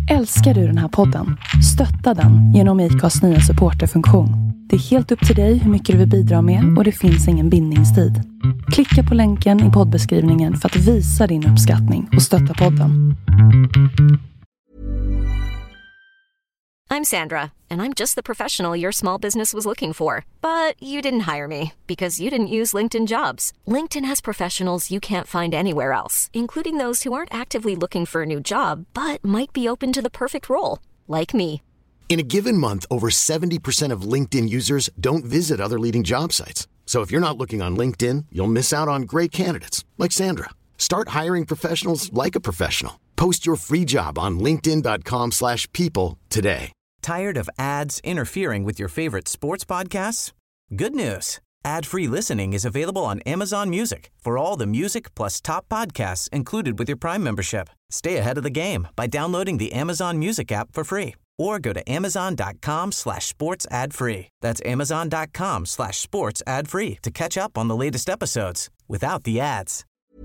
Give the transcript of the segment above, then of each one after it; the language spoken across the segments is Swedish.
Älskar du den här podden? Stötta den genom IKAs nya supporterfunktion. Det är helt upp till dig hur mycket du vill bidra med och det finns ingen bindningstid. Klicka på länken i poddbeskrivningen för att visa din uppskattning och stötta podden. I'm Sandra, and I'm just the professional your small business was looking for. But you didn't hire me because you didn't use LinkedIn Jobs. LinkedIn has professionals you can't find anywhere else, including those who aren't actively looking for a new job, but might be open to the perfect role, like me. In a given month, over 70% of LinkedIn users don't visit other leading job sites. So if you're not looking on LinkedIn, you'll miss out on great candidates like Sandra. Start hiring professionals like a professional. Post your free job on linkedin.com/people today. Tired of ads interfering with your favorite sports podcasts? Good news. Ad-free listening is available on Amazon Music for all the music plus top podcasts included with your Prime membership. Stay ahead of the game by downloading the Amazon Music app for free or go to amazon.com/sports ad free. That's amazon.com/sports ad free to catch up on the latest episodes without the ads.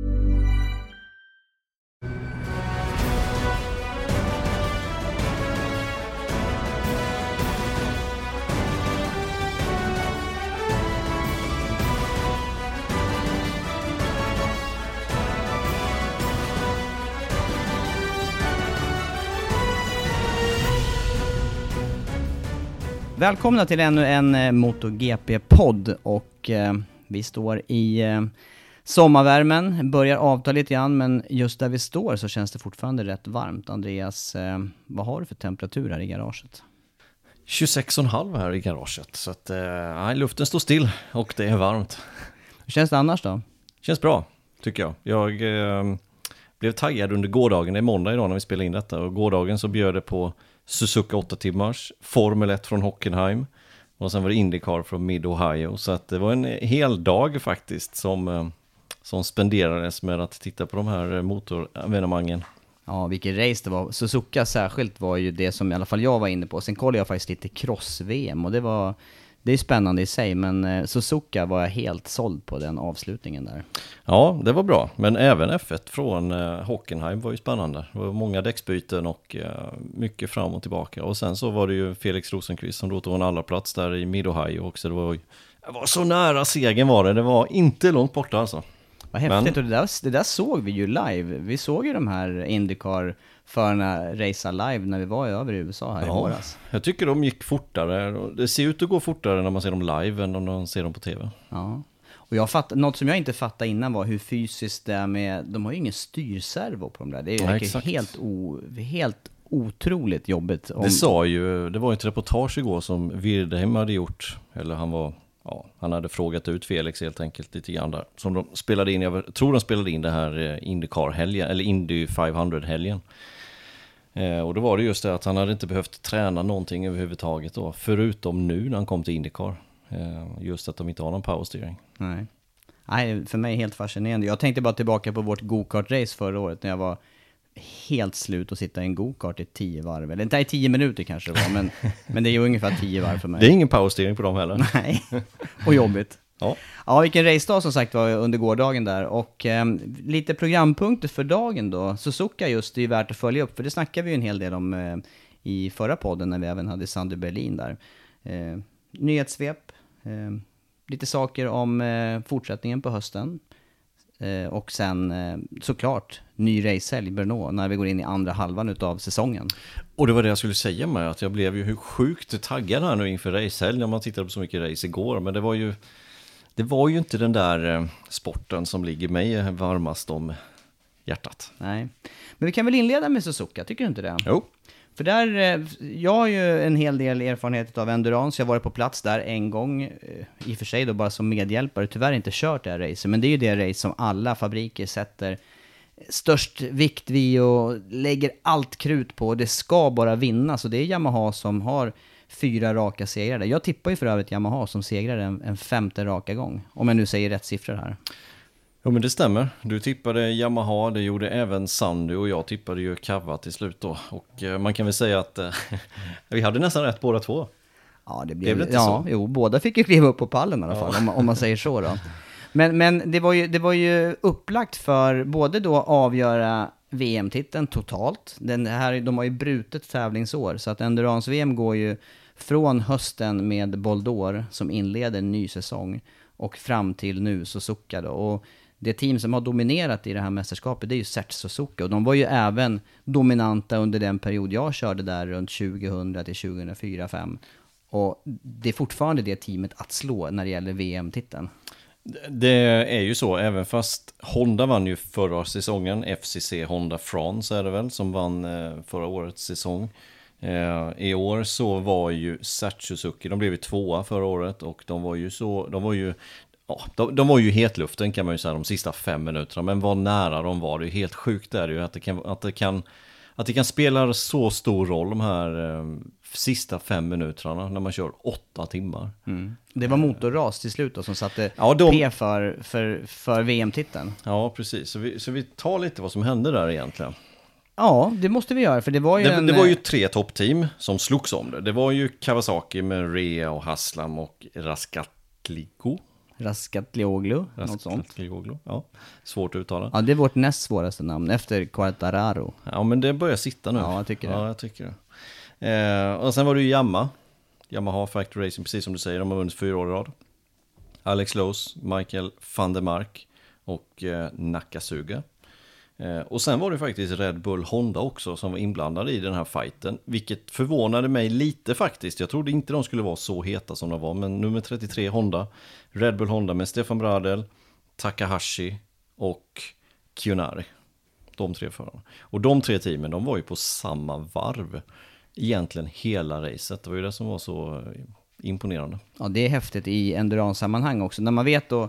Välkomna till ännu en MotoGP-podd och vi står i sommarvärmen, börjar avta lite grann, men just där vi står så känns det fortfarande rätt varmt. Andreas, vad har du för temperatur här i garaget? 26,5 här i garaget, så att luften står still och det är varmt. Hur känns det annars då? Känns bra, tycker jag. Jag blev taggad under gårdagen, det är måndag idag när vi spelar in detta, och gårdagen så bjöd det på Suzuka 8 timmars, Formel 1 från Hockenheim och sen var det IndyCar från Mid-Ohio, så att det var en hel dag faktiskt som spenderades med att titta på de här motorevenemangen. Ja, vilket race det var. Suzuka särskilt var ju det som i alla fall jag var inne på. Sen kollade jag faktiskt lite cross-VM och det är spännande i sig, men Suzuka var jag helt såld på den avslutningen där. Ja, det var bra, men även F1 från Hockenheim var ju spännande. Det var många däcksbyten och mycket fram och tillbaka. Och sen så var det ju Felix Rosenqvist som då tog en allra plats där i Mid-Ohio också. Det var så nära segern var det var inte långt borta alltså. Vad häftigt, och det där såg vi ju live. Vi såg ju de här IndyCar-förarna racea live när vi var över i USA här i våras. Jag tycker de gick fortare. Det ser ut att gå fortare när man ser dem live än när man ser dem på tv. Ja, och något som jag inte fattade innan var hur fysiskt det är med, de har ju ingen styrservo på dem där. Det är helt otroligt jobbigt. Det var ett reportage igår som Wirdheim hade gjort, eller han hade frågat ut Felix helt enkelt lite grann där. Som de spelade in, jag tror de spelade in det här IndyCar-helgen, eller Indy 500-helgen. Och då var det just det att han hade inte behövt träna någonting överhuvudtaget då, förutom nu när han kom till IndyCar. Just att de inte har någon powersteering. Nej, för mig helt fascinerande. Jag tänkte bara tillbaka på vårt go-kart-race förra året när jag var helt slut att sitta i en go-kart i 10 varv. Eller inte i 10 minuter kanske det var, men det är ju ungefär 10 varv för mig. Det är ingen powersteering på dem heller. Nej, och jobbigt. Ja, vilken racedag som sagt var under gårdagen där. Och lite programpunkter för dagen då. Suzuka just, det är värt att följa upp. För det snackade vi ju en hel del om i förra podden när vi även hade Sander Berlin där. Nyhetssvep. Lite saker om fortsättningen på hösten. Och sen såklart ny racehelg i Brno när vi går in i andra halvan utav säsongen. Och det var det jag skulle säga med att jag blev ju sjukt taggad här nu inför racehelg när man tittade på så mycket race igår. Men det var ju inte den där sporten som ligger mig varmast om hjärtat. Nej, men vi kan väl inleda med Suzuka, tycker du inte det? Jo. För där, jag har ju en hel del erfarenhet av endurance. Jag har varit på plats där en gång, i och för sig då bara som medhjälpare. Tyvärr inte kört det här racet, men det är ju det race som alla fabriker sätter störst vikt vid och lägger allt krut på. Det ska bara vinna, så det är Yamaha som har 4 raka segrar. Jag tippar ju för övrigt Yamaha som segrar en 5:e raka gång, om jag nu säger rätt siffror här. Jo, men det stämmer. Du tippade Yamaha, det gjorde även Sandy och jag tippade ju Kawa till slut då. Och man kan väl säga att vi hade nästan rätt båda två. Ja, det blev inte så. Jo, båda fick ju kliva upp på pallen i alla fall, om man säger så då. Men det var ju upplagt för både då avgöra VM-titeln totalt. De har ju brutet tävlingsår, så att Endurance-VM går ju från hösten med Boldor som inleder en ny säsong och fram till nu Suzuka då. Och det team som har dominerat i det här mästerskapet, det är ju Certs Suzuka, och de var ju även dominanta under den period jag körde där runt 2000 till 2004-2005. Och det är fortfarande det teamet att slå när det gäller VM-titeln. Det är ju så, även fast Honda vann ju förra säsongen, FCC Honda France är det väl, som vann förra årets säsong. I år så var ju Certs Suzuki, de blev ju 2:a förra året, och de var ju hetluften kan man ju säga de sista 5 minuterna, men vad nära de var. Det är helt sjukt där ju att det kan spela så stor roll de här sista 5 minuterna när man kör 8 timmar. Det var motorras till slut då, som satte P för VM-titeln. Ja, precis. Så vi tar lite vad som hände där egentligen. Ja, det måste vi göra, för det var ju det var ju 3 toppteam som slogs om det. Det var ju Kawasaki med Rea och Haslam och Raskatlioglu, något sånt. Ja, svårt att uttala. Ja, det är vårt näst svåraste namn, efter Quartararo. Ja, men det börjar sitta nu. Ja, jag tycker det. Ja, jag tycker det. Och sen var det ju Yamaha Factory Racing, precis som du säger, de har vunnit 4 år i rad. Alex Lowe's, Michael van der Mark och Nakasuga. Och sen var det faktiskt Red Bull Honda också som var inblandade i den här fighten, vilket förvånade mig lite faktiskt. Jag trodde inte de skulle vara så heta som de var, men nummer 33 Honda, Red Bull Honda med Stefan Bradl, Takahashi och Kiyonari. De 3 förarna. Och de 3 teamen, de var ju på samma varv egentligen hela racet. Det var ju det som var så imponerande. Ja, det är häftigt i endurance-sammanhang också. När man vet då,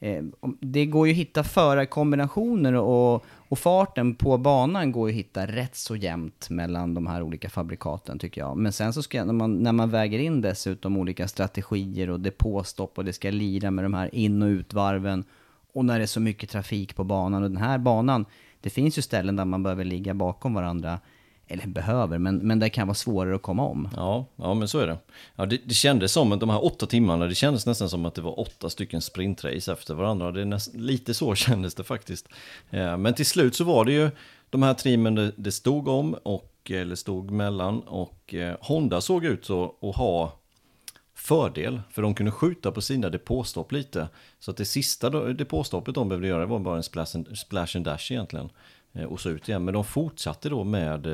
det går ju att hitta förarkombinationer och farten på banan går ju att hitta rätt så jämnt mellan de här olika fabrikaten, tycker jag. Men sen så ska, när man väger in dessutom olika strategier och depåstopp, och det ska lira med de här in- och utvarven, och när det är så mycket trafik på banan. Och den här banan, det finns ju ställen där man behöver ligga bakom varandra, eller behöver, men det kan vara svårare att komma om. Ja, men så är det. Ja, det kändes som att de här 8 timmarna, det kändes nästan som att det var 8 stycken sprintrace efter varandra. Lite så kändes det faktiskt. Men till slut så var det ju de här teamen det stod om, eller stod mellan, och Honda såg ut så att ha fördel, för de kunde skjuta på sina depåstopp lite. Så att det sista depåstoppet de behövde göra var bara en splash and dash egentligen. Och så ut igen. Men de fortsatte då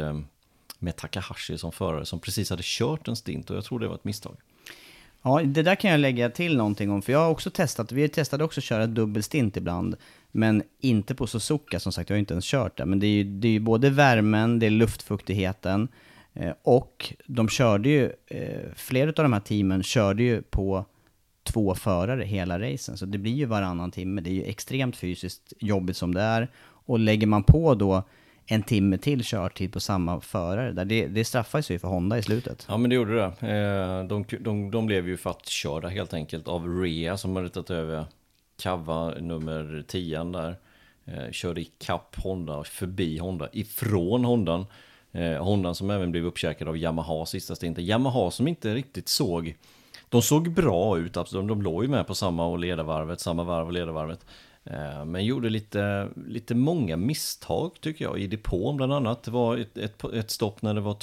med Takahashi som förare, som precis hade kört en stint, och jag tror det var ett misstag. Ja, det där kan jag lägga till någonting om, för jag har också testat, vi testade också att köra dubbelstint ibland, men inte på Suzuka, som sagt, jag har inte ens kört det, men det är ju både värmen, det är luftfuktigheten, och de körde ju, flera av de här teamen körde ju på 2 förare hela racen, så det blir ju varannan timme, det är ju extremt fysiskt jobbigt som det är. Och lägger man på då en timme till körtid på samma förare, där det straffar sig för Honda i slutet. Ja, men det gjorde det. De blev ju fattkörda helt enkelt av Rea, som hade tagit över Kawa nummer 10 där. Körde i kapp Honda, förbi Honda, ifrån Hondan. Hondan som även blev uppkäkad av Yamaha sista stinten. Yamaha som inte riktigt såg bra ut, absolut. De låg ju med på samma varv och ledarvarvet. Men gjorde lite många misstag, tycker jag, i depån bland annat. Det var ett stopp när det var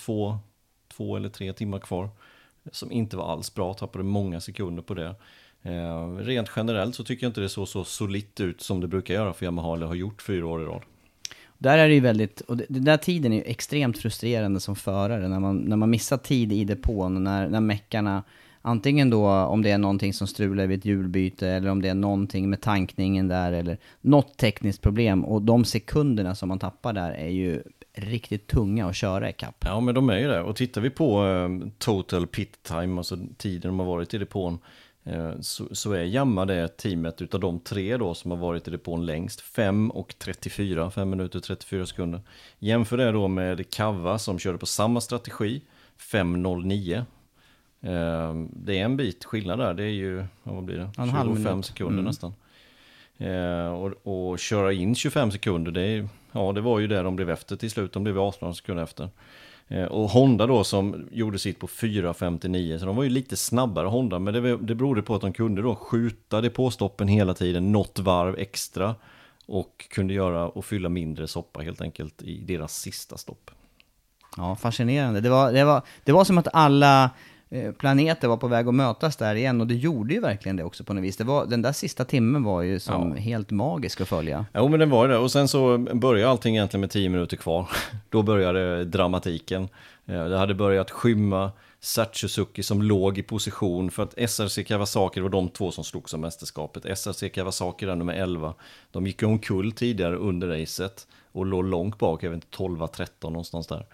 2 eller 3 timmar kvar, som inte var alls bra, tappade många sekunder på det. Rent generellt så tycker jag inte det såg så solitt ut som det brukar göra för Yamaha, eller har gjort 4 år i rad. Där är det ju väldigt, och den där tiden är ju extremt frustrerande som förare, när man missar tid i depån, när meckarna, antingen då om det är någonting som strular vid ett hjulbyte, eller om det är någonting med tankningen där, eller något tekniskt problem, och de sekunderna som man tappar där är ju riktigt tunga att köra i kapp. Ja, men de är ju det. Och tittar vi på total pit time, alltså tiden de har varit i depån, så är Yamaha det teamet utav de 3 då som har varit i depån längst, 5 minuter 34 sekunder. Jämför det då med Kawa som körde på samma strategi, 5:09. Det är en bit skillnad där. Det är ju, vad blir det? 25 sekunder nästan. Och köra in 25 sekunder, det var ju det de blev efter till slut. De blev 18 sekunder efter. Och Honda då som gjorde sitt på 4:59, så de var ju lite snabbare Honda, men det berodde på att de kunde då skjuta det på stoppen hela tiden, något varv extra, och kunde göra och fylla mindre soppa helt enkelt i deras sista stopp. Ja, fascinerande. Det var som att alla planeter var på väg att mötas där igen, och det gjorde ju verkligen det också på något vis. Den där sista timmen var ju som helt magisk att följa. Ja, men den var det. Och sen så började allting egentligen med 10 minuter kvar. Då började dramatiken. Det hade börjat skymma. Satsuzuki som låg i position för att SRC Kawasaki, det var de två som slogs om mästerskapet. SRC Kawasaki där nummer 11. De gick omkull tidigare under racet och låg långt bak, jag vet inte, 12-13 någonstans där.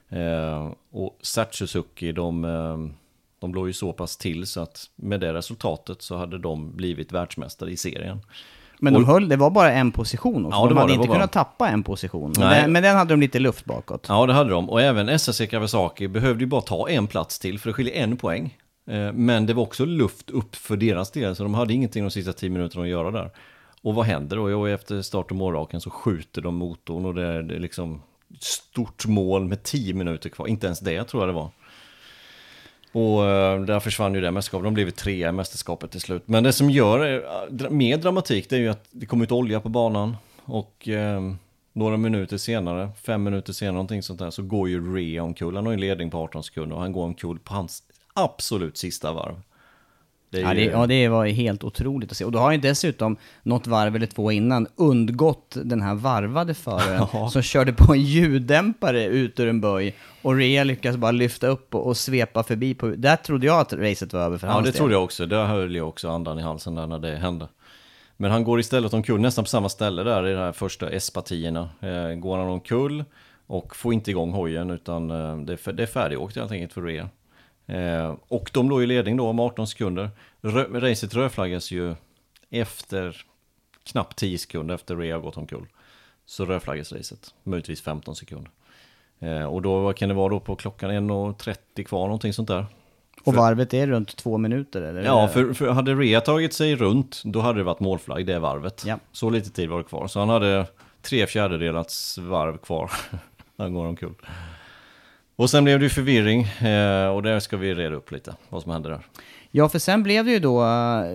Och Satsuzuki, de låg ju så pass till så att med det resultatet så hade de blivit världsmästare i serien. Men det var bara en position också. Ja, de hade inte kunnat tappa en position. Men den hade de lite luft bakåt. Ja, det hade de. Och även SRC Kawasaki behövde ju bara ta en plats till, för det skiljer 1 poäng. Men det var också luft upp för deras del, så de hade ingenting de sista 10 minuterna att göra där. Och vad händer då? Jo, efter start och målraken så skjuter de motorn, och det är liksom stort mål med 10 minuter kvar. Inte ens det tror jag det var. Och där försvann ju det mästerskapet. De blev 3 i mästerskapet till slut. Men det som gör mer dramatik, det är ju att det kommer ut olja på banan. Och några minuter senare, 5 minuter senare, någonting sånt där, så går ju Rea omkull. Han har en ledning på 18 sekunder och han går omkull på hans absolut sista varv. Det var helt otroligt att se. Och då har ju dessutom något varv eller 2 innan undgått den här varvade föraren som körde på en ljuddämpare ut ur en böj, och Rea lyckas bara lyfta upp och svepa förbi. Där trodde jag att racet var över för hans del. Trodde jag också. Där höll jag också andan i halsen där när det hände. Men han går istället omkull nästan på samma ställe där i de här första S-partierna. Går han omkull och får inte igång hojen, utan det är färdigåkt helt enkelt för Rea. Och de låg i ledning då om 18 sekunder. Racet rödflaggas ju efter knappt 10 sekunder efter Rea gått omkull. Så rödflaggas racet, möjligtvis 15 sekunder. Och då, vad kan det vara då på klockan 1:30 kvar, någonting sånt där. Och varvet är runt 2 minuter eller? Ja, för hade Rea tagit sig runt, då hade det varit målflagg det varvet. Ja. Så lite tid var det kvar. Så han hade 3/4 varv kvar. Han går omkull. Och sen blev det ju förvirring, och där ska vi reda upp lite vad som hände där. Ja, för sen blev det ju då,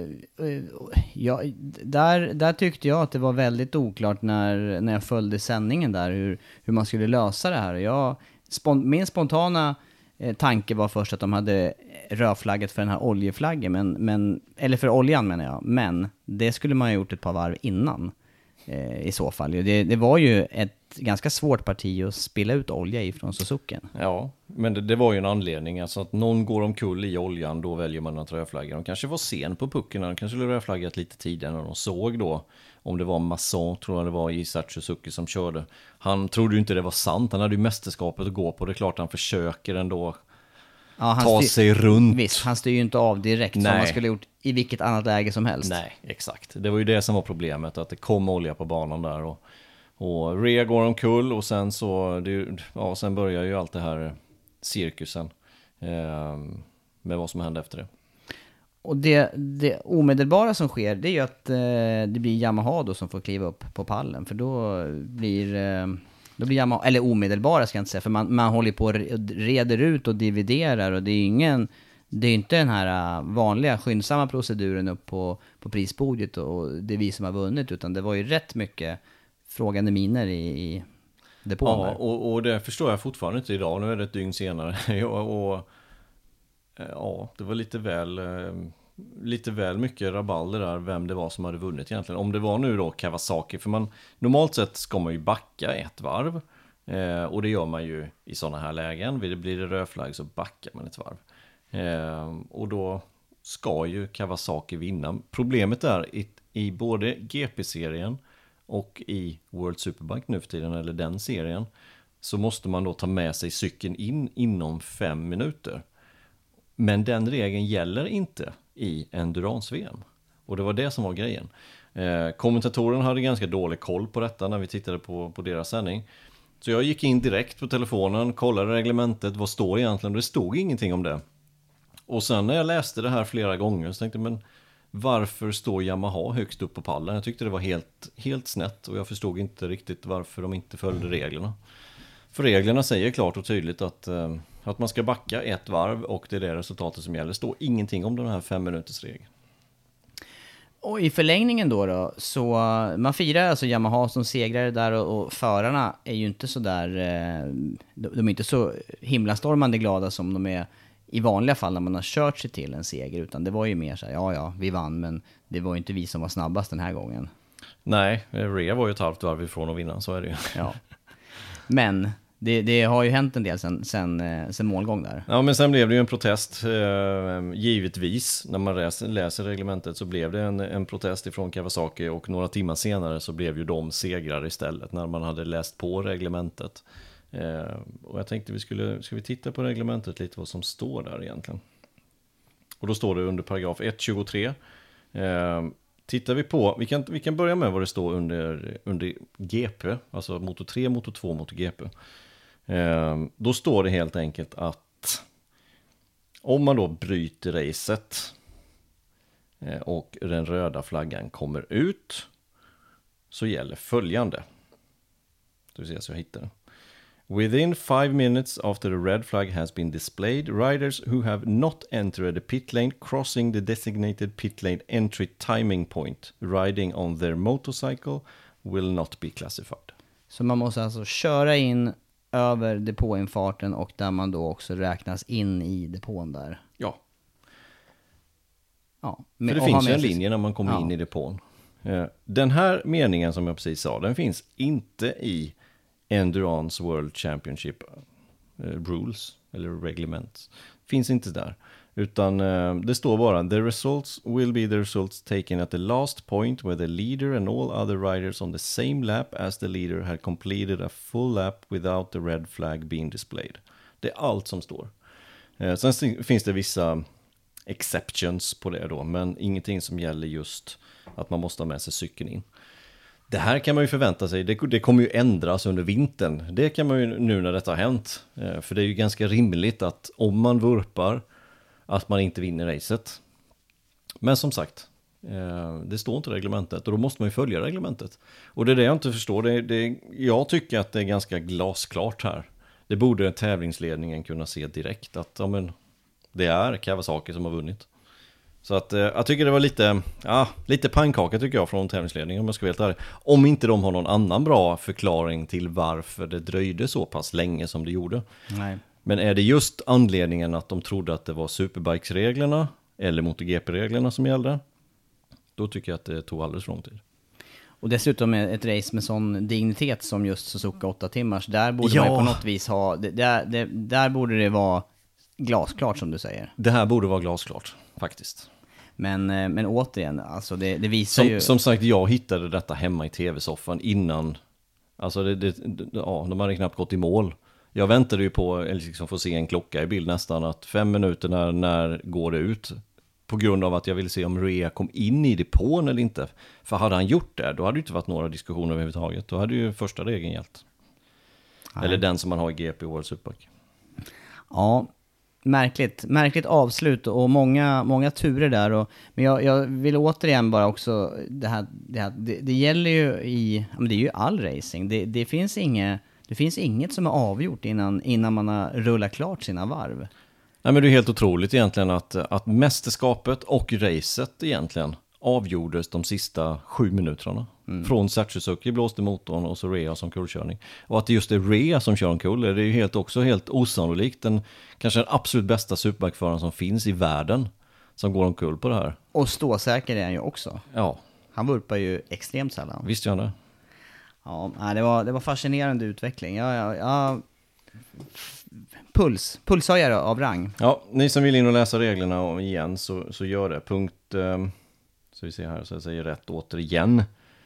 där tyckte jag att det var väldigt oklart när jag följde sändningen där, hur man skulle lösa det här. Min spontana tanke var först att de hade rödflaggat för den här oljeflaggen, eller för oljan menar jag, men det skulle man ha gjort ett par varv innan i så fall. Det var ju ett ganska svårt parti att spilla ut olja ifrån Suzuken. Ja, men det var ju en anledning. Alltså att någon går omkull i oljan, då väljer man att rödflagga. De kanske var sen på pucken, de kanske skulle rödflaggat lite tidigare när de såg då. Om det var Masson, tror jag det var, i Suzuki som körde. Han trodde ju inte det var sant. Han hade ju mästerskapet att gå på. Det är klart han försöker ändå ta sig runt. Visst, han styr ju inte av direkt. Nej. Som man skulle gjort i vilket annat läge som helst. Nej, exakt. Det var ju det som var problemet. Att det kom olja på banan där. Och Rea går omkull, och sen så sen börjar ju allt det här cirkusen med vad som hände efter det. Och det omedelbara som sker, det är ju att det blir Yamaha då som får kliva upp på pallen, för då blir Yamaha, eller omedelbara ska jag inte säga, för man håller på och reder ut och dividerar, och det är inte den här vanliga skyndsamma proceduren upp på prispodiet och det är vi som har vunnit, utan det var ju rätt mycket frågande miner i depån. Ja, och det förstår jag fortfarande inte idag. Nu är det ett dygn senare. Det var lite väl mycket rabalder där, vem det var som hade vunnit egentligen. Om det var nu då Kawasaki, för normalt sett ska man ju backa ett varv. Och det gör man ju i sådana här lägen. Blir det rödflagg så backar man ett varv. Och då ska ju Kawasaki vinna. Problemet är i både GP-serien och i World Superbike nu för tiden, eller den serien, så måste man då ta med sig cykeln in inom 5 minuter. Men den regeln gäller inte i Endurance-VM. Och det var det som var grejen. Kommentatorn hade ganska dålig koll på detta när vi tittade på deras sändning. Så jag gick in direkt på telefonen, kollade reglementet, vad står egentligen? Det stod ingenting om det. Och sen när jag läste det här flera gånger så tänkte jag, men varför står Yamaha högst upp på pallen? Jag tyckte det var helt snett, och jag förstod inte riktigt varför de inte följde reglerna. För reglerna säger klart och tydligt att man ska backa ett varv, och det är det resultatet som gäller. Det står ingenting om den här 5 minuters regeln. Och i förlängningen då så man firar alltså Yamaha som segrare där och förarna är ju inte så där, de är inte så himlastormande glada som de är i vanliga fall när man har kört sig till en seger, utan det var ju mer så här, ja, vi vann, men det var ju inte vi som var snabbast den här gången. Nej, Rea var ju ett halvt varv ifrån att vinna, så är det ju. Ja. Men det har ju hänt en del sen målgång där. Ja, men sen blev det ju en protest, givetvis. När man läser reglementet så blev det en protest ifrån Kawasaki, och några timmar senare så blev ju de segrar istället när man hade läst på reglementet. Och jag tänkte ska vi titta på reglementet lite vad som står där egentligen. Och då står det under paragraf 1.23. Tittar vi på, vi kan börja med vad det står under GP, alltså motor 3, motor 2, motor GP. Då står det helt enkelt att om man då bryter racet och den röda flaggan kommer ut, så gäller följande. Ska vi se så jag hittar det. Within 5 minutes after the red flag has been displayed, riders who have not entered the pit lane crossing the designated pit lane entry timing point riding on their motorcycle will not be classified. Så man måste alltså köra in över depåinfarten, och där man då också räknas in i depån där. Ja. Ja, för det finns ju en linje när man kommer in i depån. Den här meningen som jag precis sa, den finns inte i Endurance World Championship rules eller reglements. Finns inte där. Utan det står bara: the results will be the results taken at the last point where the leader and all other riders on the same lap as the leader had completed a full lap without the red flag being displayed. Det är allt som står. Sen finns det vissa exceptions på det då, men ingenting som gäller just att man måste ha med sig cykeln in. Det här kan man ju förvänta sig, det kommer ju ändras under vintern. Det kan man ju nu när detta har hänt. För det är ju ganska rimligt att om man vurpar, att man inte vinner racet. Men som sagt, det står inte i reglementet, och då måste man ju följa reglementet. Och det är det jag inte förstår. Jag tycker att det är ganska glasklart här. Det borde tävlingsledningen kunna se direkt att det är Kawasaki som har vunnit. Så att jag tycker det var lite pannkaka tycker jag från tävlingsledningen, om jag ska vara helt ärlig. Om inte de har någon annan bra förklaring till varför det dröjde så pass länge som det gjorde. Nej. Men är det just anledningen att de trodde att det var Superbikes-reglerna eller MotoGP-reglerna som gällde, då tycker jag att det tog alldeles för lång tid. Och dessutom ett race med sån dignitet som just Suzuka 8 timmars, där borde man på något vis ha, där borde det vara glasklart som du säger. Det här borde vara glasklart, faktiskt. Men återigen, alltså det visar ju... Som sagt, jag hittade detta hemma i tv-soffan innan, alltså de hade knappt gått i mål. Jag väntade ju på liksom få se en klocka i bild nästan, att 5 minuter när går det ut, på grund av att jag ville se om Rea kom in i depån eller inte. För hade han gjort det, då hade det inte varit några diskussioner överhuvudtaget. Då hade ju första regeln gällt. Nej. Eller den som man har i GP World Superbike. Ja, märkligt avslut och många turer där. Men jag vill återigen bara också, det gäller ju det är ju all racing. Det finns inget som är avgjort innan man har rullat klart sina varv. Nej, men det är helt otroligt egentligen att mästerskapet och racet egentligen avgjordes de sista 7 minuterna. Från Suzuki blåste motorn och så Rea som kullkörning. Och att det just är Rea som kör en kull, det är ju helt osannolikt. Kanske den absolut bästa superbikeföraren som finns i världen som går omkull på det här. Och ståsäker är han ju också. Ja. Han vurpar ju extremt sällan. Visst gör han det. Ja, det var fascinerande utveckling. Ja. Pulshöjare av rang. Ja, ni som vill in och läsa reglerna igen så gör det. Så vi ser här så jag säger rätt återigen.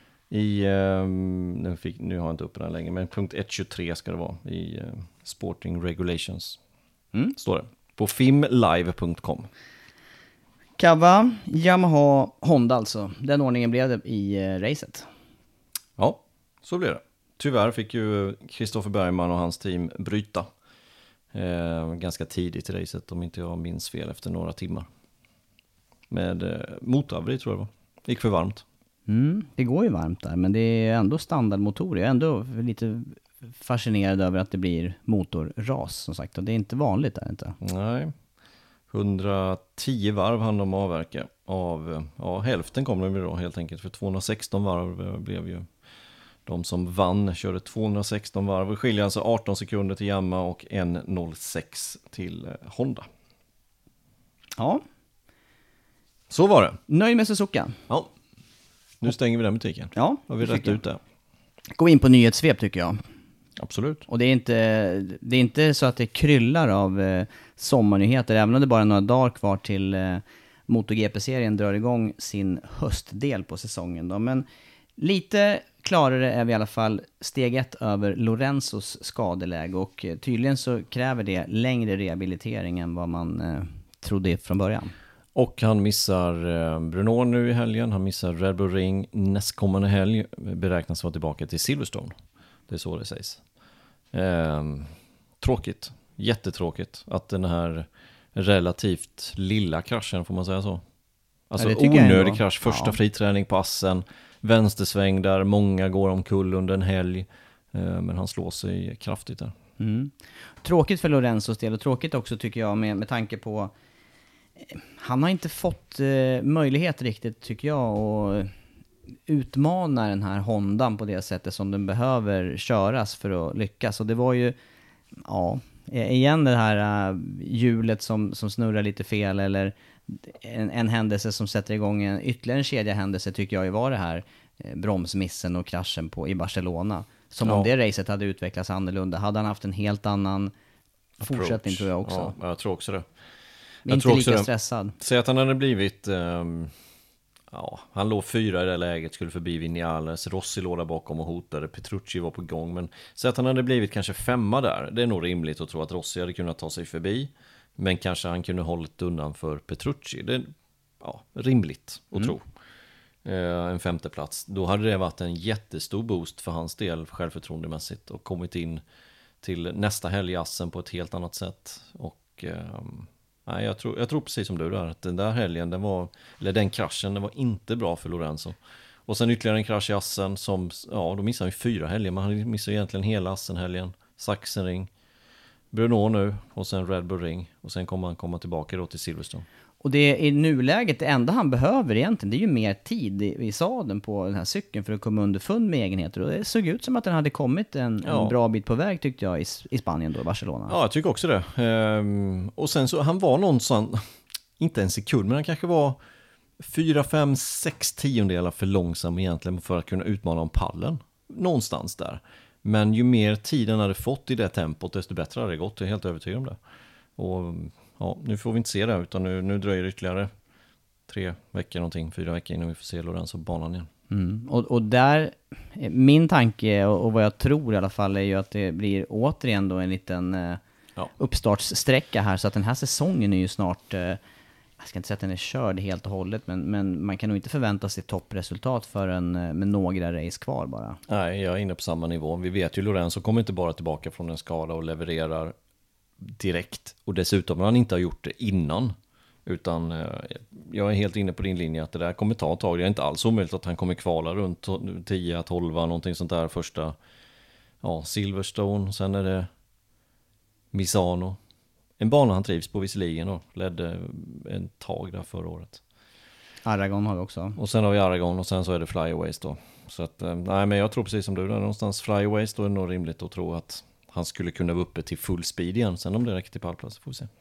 Nu har jag inte upp den längre, men punkt 1.23 ska det vara i Sporting Regulations. Står det. På fimlive.com. Kawa, Yamaha, Honda alltså. Den ordningen blev det i racet. Ja, så blev det. Tyvärr fick ju Kristoffer Bergman och hans team bryta ganska tidigt i racet, om inte jag minns fel, efter några timmar. Med motorhaveri tror jag det var. Gick för varmt. Det går ju varmt där, men det är ändå standardmotor. Jag är ändå lite fascinerad över att det blir motorras, som sagt. Och det är inte vanligt där inte. Nej. 110 varv hann de avverka. Hälften kom de ju då helt enkelt. För 216 varv blev ju de som vann. Körde 216 varv. Det skiljer alltså 18 sekunder till Yamaha och 1.06 till Honda. Ja. Så var det. Nöjd med Suzuka? Ja. Nu stänger vi den butiken. Ja. Har vi rätt ut det? Gå in på nyhetssvep tycker jag. Absolut. Och det är inte så att det kryllar av sommarnyheter, även om det bara är några dagar kvar till MotoGP-serien drar igång sin höstdel på säsongen då. Men lite klarare är vi i alla fall steg 1 över Lorenzos skadeläge, och tydligen så kräver det längre rehabilitering än vad man trodde från början. Och han missar Brunor nu i helgen, han missar Red Bull Ring nästkommande helg, beräknas vara tillbaka till Silverstone. Det är så det sägs. Tråkigt, jättetråkigt att den här relativt lilla kraschen, får man säga så. Alltså onödig krasch, första friträning på Assen, vänstersväng där många går omkull under en helg, men han slår sig kraftigt där. Tråkigt för Lorenzos del, och tråkigt också tycker jag med tanke på han har inte fått möjlighet riktigt tycker jag att utmana den här Hondan på det sättet som den behöver köras för att lyckas. Och det var ju igen det här hjulet som snurrar lite fel, eller en händelse som sätter igång ytterligare en kedjahändelse tycker jag ju var det här bromsmissen och kraschen i Barcelona. Som om det racet hade utvecklats annorlunda. Hade han haft en helt annan fortsättning tror jag också. Ja, jag tror också det. Inte lika stressad. Säg att han hade blivit han låg 4 i det läget, skulle förbi Vinales, Rossi låg där bakom och hotade, Petrucci var på gång, men säg att han hade blivit kanske 5 där. Det är nog rimligt att tro att Rossi hade kunnat ta sig förbi, men kanske han kunde hållit undan för Petrucci. Det är rimligt att tro. En 5:e plats. Då hade det varit en jättestor boost för hans del självförtroendemässigt, och kommit in till nästa helg i Assen på ett helt annat sätt. Och nej, jag tror precis som du där, att den där helgen, den kraschen, den var inte bra för Lorenzo. Och sen ytterligare en krasch i Assen som, då missade han ju 4 helger, men han missade egentligen hela Assen-helgen. Sachsenring, Brunor nu, och sen Red Bull Ring, och sen kommer han komma tillbaka då till Silverstone. Och det i nuläget, det enda han behöver egentligen, det är ju mer tid i sadeln på den här cykeln för att komma underfund med egenheter. Och det såg ut som att den hade kommit en bra bit på väg tyckte jag i Spanien då, Barcelona. Ja, jag tycker också det. Och sen så, han var någonstans, inte en sekund, men han kanske var 4, 5, 6 tiondelar för långsam egentligen för att kunna utmana om pallen. Någonstans där. Men ju mer tiden hade fått i det tempot, desto bättre hade det gått. Jag är helt övertygad om det. Och nu får vi inte se det, utan nu dröjer det ytterligare 3 veckor någonting, 4 veckor innan vi får se Lorenzo på banan igen. Och där, min tanke och vad jag tror i alla fall är ju att det blir återigen då en liten uppstartssträcka här, så att den här säsongen är ju snart, jag ska inte säga att den är körd helt och hållet, men man kan nog inte förvänta sig toppresultat förrän med några race kvar bara. Nej, jag är inne på samma nivå. Vi vet ju Lorenzo kommer inte bara tillbaka från en skada och levererar direkt, och dessutom har han inte har gjort det innan, utan jag är helt inne på din linje att det där kommer ta ett tag. Det är inte alls omöjligt att han kommer kvala runt 10-12 någonting sånt där första Silverstone, sen är det Misano, en bana han trivs på visserligen och ledde en tag där förra året. Aragon har vi också. Och sen har vi Aragon, och sen så är det Flyaways då. Så att, nej, men jag tror precis som du där, någonstans Flyaways, då är det nog rimligt att tro att han skulle kunna vara uppe till full speed igen. Sen om det räcker till pallplats får vi se.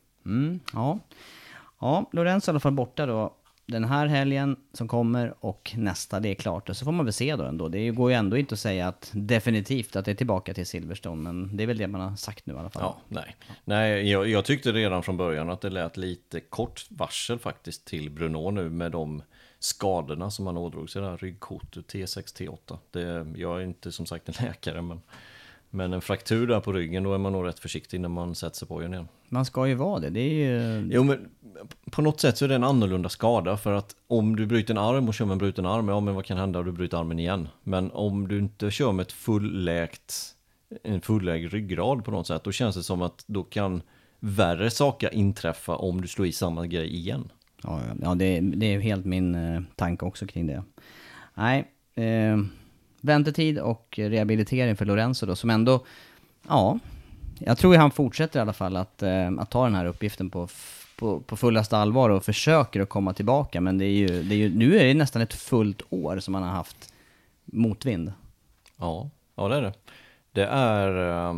Ja, Lorenzo i alla fall borta då den här helgen som kommer, och nästa, det är klart. Och så får man väl se då ändå. Det går ju ändå inte att säga att definitivt att det är tillbaka till Silverstone, men det är väl det man har sagt nu i alla fall. Ja, nej, jag tyckte redan från början att det lät lite kort varsel faktiskt till Brunor nu med de skadorna som han ådrog sig där, ryggkotor, T6, T8. Jag är inte som sagt en läkare, men en fraktur där på ryggen, då är man nog rätt försiktig när man sätter sig på igen. Man ska ju vara det. Det är ju... Jo, men på något sätt så är det en annorlunda skada, för att om du bryter en arm och kör med en bruten arm, men vad kan hända om du bryter armen igen? Men om du inte kör med en fullägd ryggrad på något sätt, då känns det som att då kan värre saker inträffa om du slår i samma grej igen. Ja, det är helt min tanke också kring det. Nej, väntetid och rehabilitering för Lorenzo då, som ändå, jag tror han fortsätter i alla fall att ta den här uppgiften på på fullaste allvar och försöker att komma tillbaka. Men det är ju, nu är det nästan ett fullt år som han har haft motvind. Ja, det är det. Det är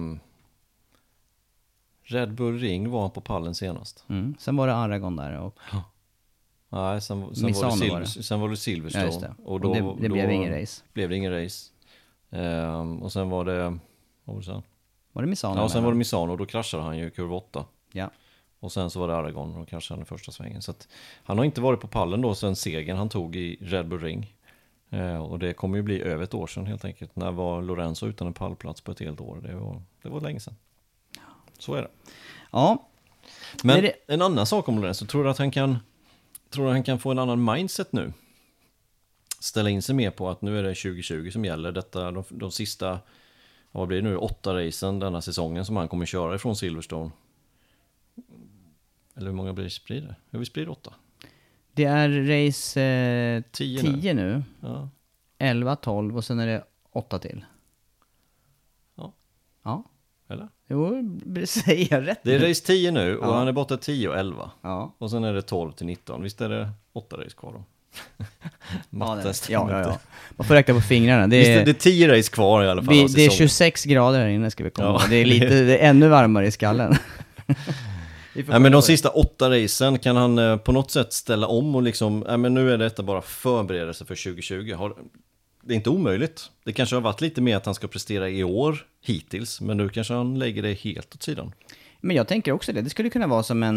Red Bull Ring var han på pallen senast. Sen var det Aragon där. Och nej, sen var det Silverstone. Ja, just det. Och då blev ingen race. Blev det ingen race. Och sen var det... Vad var det sen? Var det Misano? Ja, och sen var det Misano och då kraschade han ju i kurva 8. Ja. Och sen så var det Aragon och då kraschade han i första svängen. Så att han har inte varit på pallen då sen segern han tog i Red Bull Ring. Och det kommer ju bli över ett år sedan helt enkelt. När var Lorenzo utan en pallplats på ett helt år? Det var länge sedan. Så är det. Ja. Men en annan sak om Lorenzo, tror du att han kan få en annan mindset nu? Ställa in sig mer på att nu är det 2020 som gäller. Detta, de sista, vad blir det nu, 8 racen denna säsongen som han kommer köra ifrån Silverstone. Eller hur många blir det? Vi sprider 8. Det är race 10 nu. Ja. 11, 12 och sen är det 8 till. Ja. Eller? Jo, säger jag rätt? Det är race 10 nu och han är borta 10 och 11. Ja. Och sen är det 12 till 19. Visst är det 8 race kvar då? Ja. Man får räkna på fingrarna. Det är 10 race kvar i alla fall. Det är 26 grader här inne ska vi komma. Ja. Det är ännu varmare i skallen. Nej, men de sista 8 racen kan han på något sätt ställa om och liksom, men nu är detta bara förberedelse för 2020. Det är inte omöjligt. Det kanske har varit lite mer att han ska prestera i år hittills, men nu kanske han lägger det helt åt sidan. Men jag tänker också det. Det skulle kunna vara som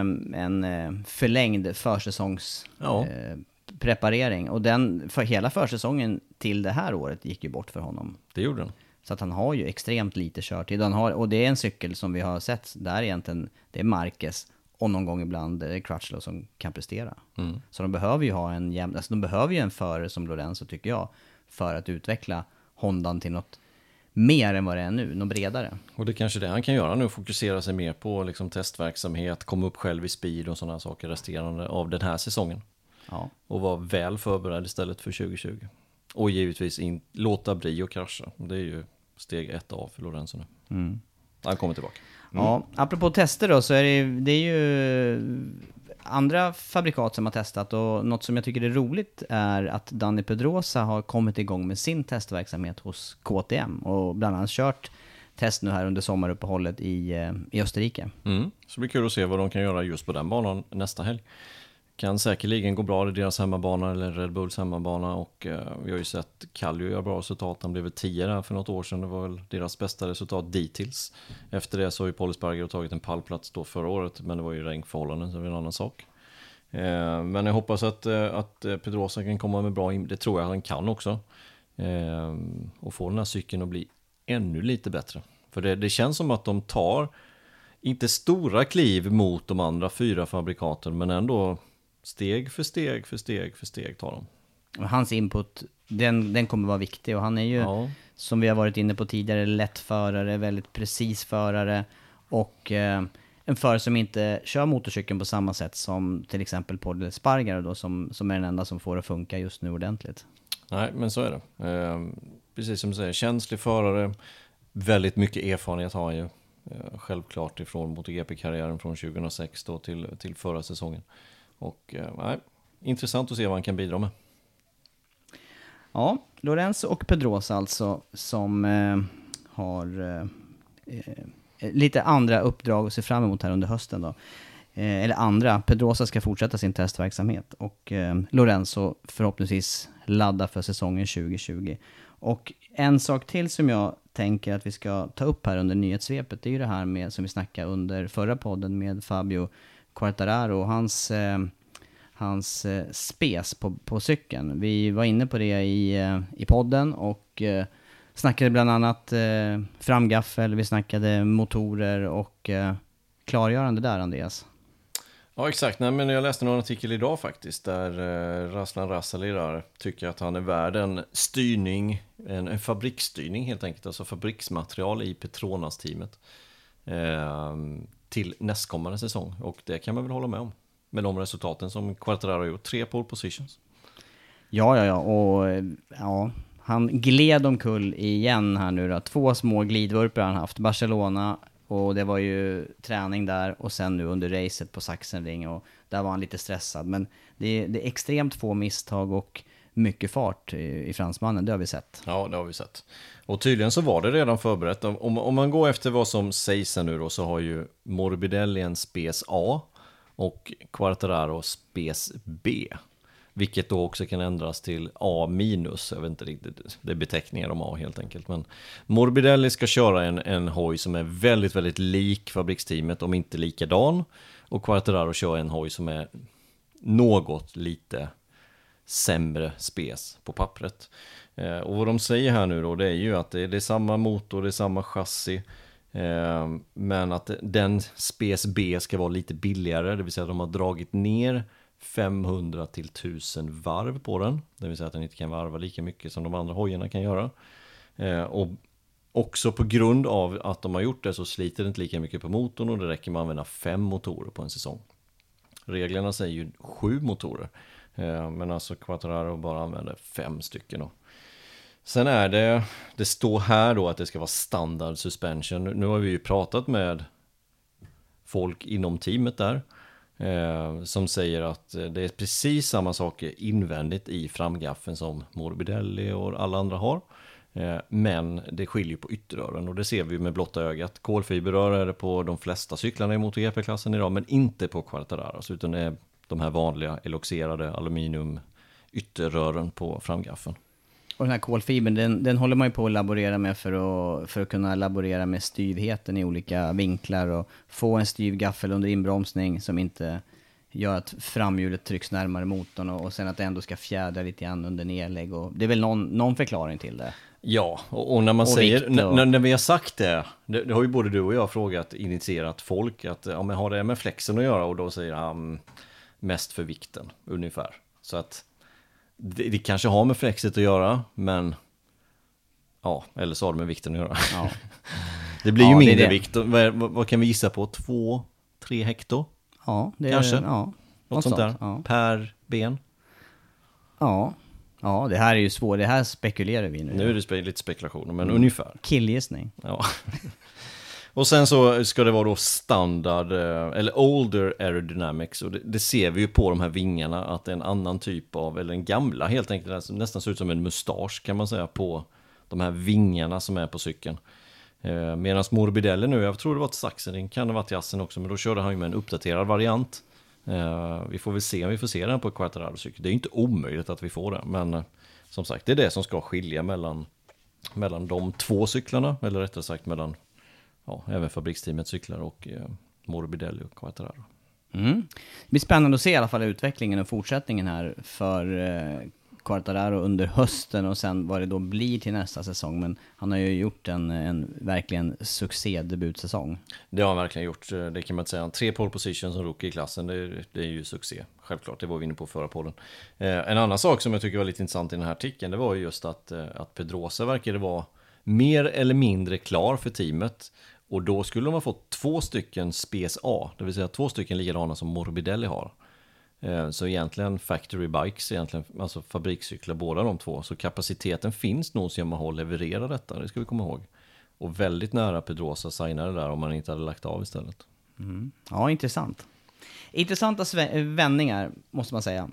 en förlängd försäsongs preparering. Och hela försäsongen till det här året gick ju bort för honom. Det gjorde den. Så att han har ju extremt lite körtid. Och det är en cykel som vi har sett där egentligen. Det är Marquez och någon gång ibland är det Crutchlow som kan prestera. Så de behöver ju ha de behöver ju en förare som Lorenzo tycker jag för att utveckla Hondan till något mer än vad det är nu, något bredare. Och det är kanske det han kan göra nu, fokusera sig mer på liksom testverksamhet, komma upp själv i speed och sådana saker resterande av den här säsongen. Ja. Och vara väl förberedd istället för 2020. Och givetvis låta bli och krascha. Det är ju steg 1A för Lorenzo nu. Han kommer tillbaka. Ja, apropå tester då så är det är ju andra fabrikat som har testat och något som jag tycker är roligt är att Dani Pedrosa har kommit igång med sin testverksamhet hos KTM och bland annat kört test nu här under sommaruppehållet i Österrike. Så det blir kul att se vad de kan göra just på den banan nästa helg. Kan säkerligen gå bra i deras hemmabana eller Red Bulls hemmabana och vi har ju sett Kallio göra bra resultat. Han blev 10 där för något år sedan. Det var väl deras bästa resultat dittills. Efter det så har ju Paul Espargaro tagit en pallplats då förra året, men det var ju regnförhållanden så det är en annan sak. Men jag hoppas att Pedrosa kan komma med bra, det tror jag han kan också. Och få den här cykeln att bli ännu lite bättre. För det känns som att de tar inte stora kliv mot de andra 4 fabrikaten, men ändå steg för steg tar de. Hans input, den kommer vara viktig och han är ju, som vi har varit inne på tidigare, lätt förare, väldigt precis förare och en förare som inte kör motorcykeln på samma sätt som till exempel Paul Espargaro då, som är den enda som får det att funka just nu ordentligt. Nej, men så är det. Precis som du säger, känslig förare, väldigt mycket erfarenhet har han ju. Självklart ifrån MotoGP-karriären från 2006 då till förra säsongen. Och intressant att se vad han kan bidra med. Ja, Lorenzo och Pedrosa alltså som har lite andra uppdrag att se fram emot här under hösten då. Eller andra, Pedrosa ska fortsätta sin testverksamhet och Lorenzo förhoppningsvis ladda för säsongen 2020. Och en sak till som jag tänker att vi ska ta upp här under nyhetssvepet, det är ju det här med som vi snackade under förra podden med Fabio Quartararo och hans spes på cykeln. Vi var inne på det i podden och snackade bland annat framgaffel, vi snackade motorer och klargörande där, Andreas. Ja, exakt. Nej, men jag läste någon artikel idag faktiskt där Razlan Razali där tycker att han är värd en styrning, en fabriksstyrning helt enkelt, alltså fabriksmaterial i Petronas-teamet till nästkommande säsong. Och det kan man väl hålla med om. Med de resultaten som Quartararo har gjort. 3 pole positions. Ja. Och han gled omkull igen här nu då. 2 små glidvurper han haft. Barcelona Och det var ju träning där och sen nu under racet på Sachsenring och där var han lite stressad. Men det är extremt få misstag och mycket fart i fransmannen, det har vi sett. Ja, det har vi sett. Och tydligen så var det redan förberett. Om man går efter vad som sägs nu då, så har ju Morbidelli en spes A och Quartararo spes B. Vilket då också kan ändras till A-. Jag vet inte riktigt, det är beteckningar om A helt enkelt. Men Morbidelli ska köra en hoj som är väldigt, väldigt lik fabriksteamet, om inte likadan. Och Quartararo kör en hoj som är något lite sämre spes på pappret. Och vad de säger här nu då, det är ju att det är samma motor, det är samma chassi. Men att den spes B ska vara lite billigare, det vill säga att de har dragit ner 500 till 1000 varv på den. Det vill säga att den inte kan varva lika mycket som de andra hojarna kan göra. Och också på grund av att de har gjort det så sliter det inte lika mycket på motorn och det räcker med att använda 5 motorer på en säsong. Reglerna säger ju 7 motorer. Men alltså Quartararo bara använder 5 stycken då. Sen är det står här då att det ska vara standard suspension. Nu har vi ju pratat med folk inom teamet där. Som säger att det är precis samma saker invändigt i framgaffeln som Morbidelli och alla andra har. Men det skiljer på ytterrören och det ser vi med blotta ögat. Kolfiberrör är det på de flesta cyklarna i MotoGP-klassen idag, men inte på Quartararo, utan det är de här vanliga eloxerade aluminium ytterrören på framgaffeln. Och den här kolfibern, den håller man ju på att laborera med för att kunna laborera med styvheten i olika vinklar och få en styv gaffel under inbromsning som inte gör att framhjulet trycks närmare motorn och sen att det ändå ska fjädra lite grann under nedlägg. Och det är väl någon förklaring till det. Ja, och när man och säger, när vi har sagt det har ju både du och jag initierat folk att ja, men har det med flexen att göra, och då säger han mest för vikten ungefär. Så att det kanske har med flexet att göra, men ja, eller så har det med vikten att göra. Ja. Det blir ju mindre vikt. Vad kan vi gissa på? 2-3 hektar? Ja, det kanske. Ja, något sånt där. Ja. Per ben. Ja, det här är ju svårt. Det här spekulerar vi nu. Nu är det lite spekulationer, men ungefär. Killgissning. Ja. Och sen så ska det vara då standard eller older aerodynamics, och det ser vi ju på de här vingarna att det är en annan typ av, eller en gamla helt enkelt, nästan ser ut som en mustasch kan man säga på de här vingarna som är på cykeln. Medan Morbidelli nu, jag tror det var ett Sachsenring, kan det ha varit i Assen också, men då körde han ju med en uppdaterad variant. Vi får väl se om vi får se den på Quartararo-cykel. Det är ju inte omöjligt att vi får det, men som sagt, det är det som ska skilja mellan de två cyklarna, eller rättare sagt mellan även fabriksteamets cyklar och Morbidelli och Quartararo. Det blir spännande att se i alla fall utvecklingen och fortsättningen här för Quartararo under hösten och sen vad det då blir till nästa säsong. Men han har ju gjort en verkligen succé-debutsäsong. Det har han verkligen gjort, det kan man inte säga. 3 pole positions som rookie i klassen, det är ju succé. Självklart, det var vi inne på förra podden. En annan sak som jag tycker var lite intressant i den här artikeln, det var ju just att Pedrosa verkade vara mer eller mindre klar för teamet. Och då skulle de ha fått 2 stycken Spes A, det vill säga 2 stycken likadana som Morbidelli har. Så egentligen factory bikes, alltså fabrikscyklar båda de 2. Så kapaciteten finns nog så Yamaha levererar detta, det ska vi komma ihåg. Och väldigt nära Pedrosa signade där om man inte hade lagt av istället. Ja, intressant. Intressanta vändningar måste man säga.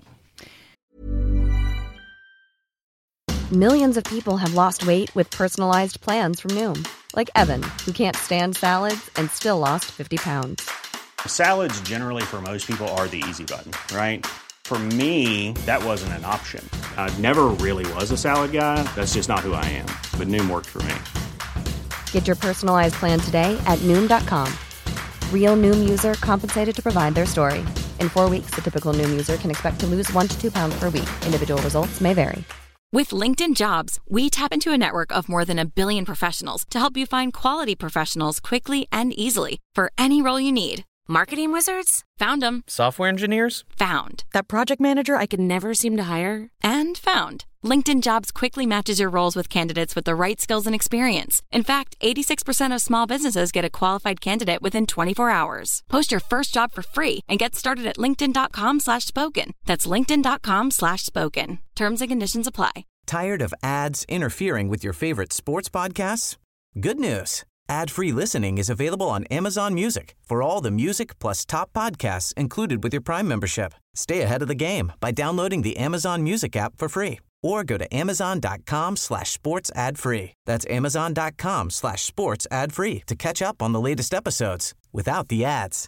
Millions of people have lost weight with personalized plans from Noom. Like Evan, who can't stand salads and still lost 50 pounds. Salads generally for most people are the easy button, right? For me, that wasn't an option. I never really was a salad guy. That's just not who I am. But Noom worked for me. Get your personalized plan today at Noom.com. Real Noom user compensated to provide their story. In 4 weeks, the typical Noom user can expect to lose 1 to 2 pounds per week. Individual results may vary. With LinkedIn Jobs, we tap into a network of more than 1 billion professionals to help you find quality professionals quickly and easily for any role you need. Marketing wizards? Found them. Software engineers? Found. That project manager I could never seem to hire? And found. LinkedIn Jobs quickly matches your roles with candidates with the right skills and experience. In fact, 86% of small businesses get a qualified candidate within 24 hours. Post your first job for free and get started at linkedin.com/spoken. That's linkedin.com/spoken. Terms and conditions apply. Tired of ads interfering with your favorite sports podcasts? Good news. Ad-free listening is available on Amazon Music for all the music plus top podcasts included with your Prime membership. Stay ahead of the game by downloading the Amazon Music app for free or go to amazon.com/sports ad free. That's amazon.com/sports ad free to catch up on the latest episodes without the ads.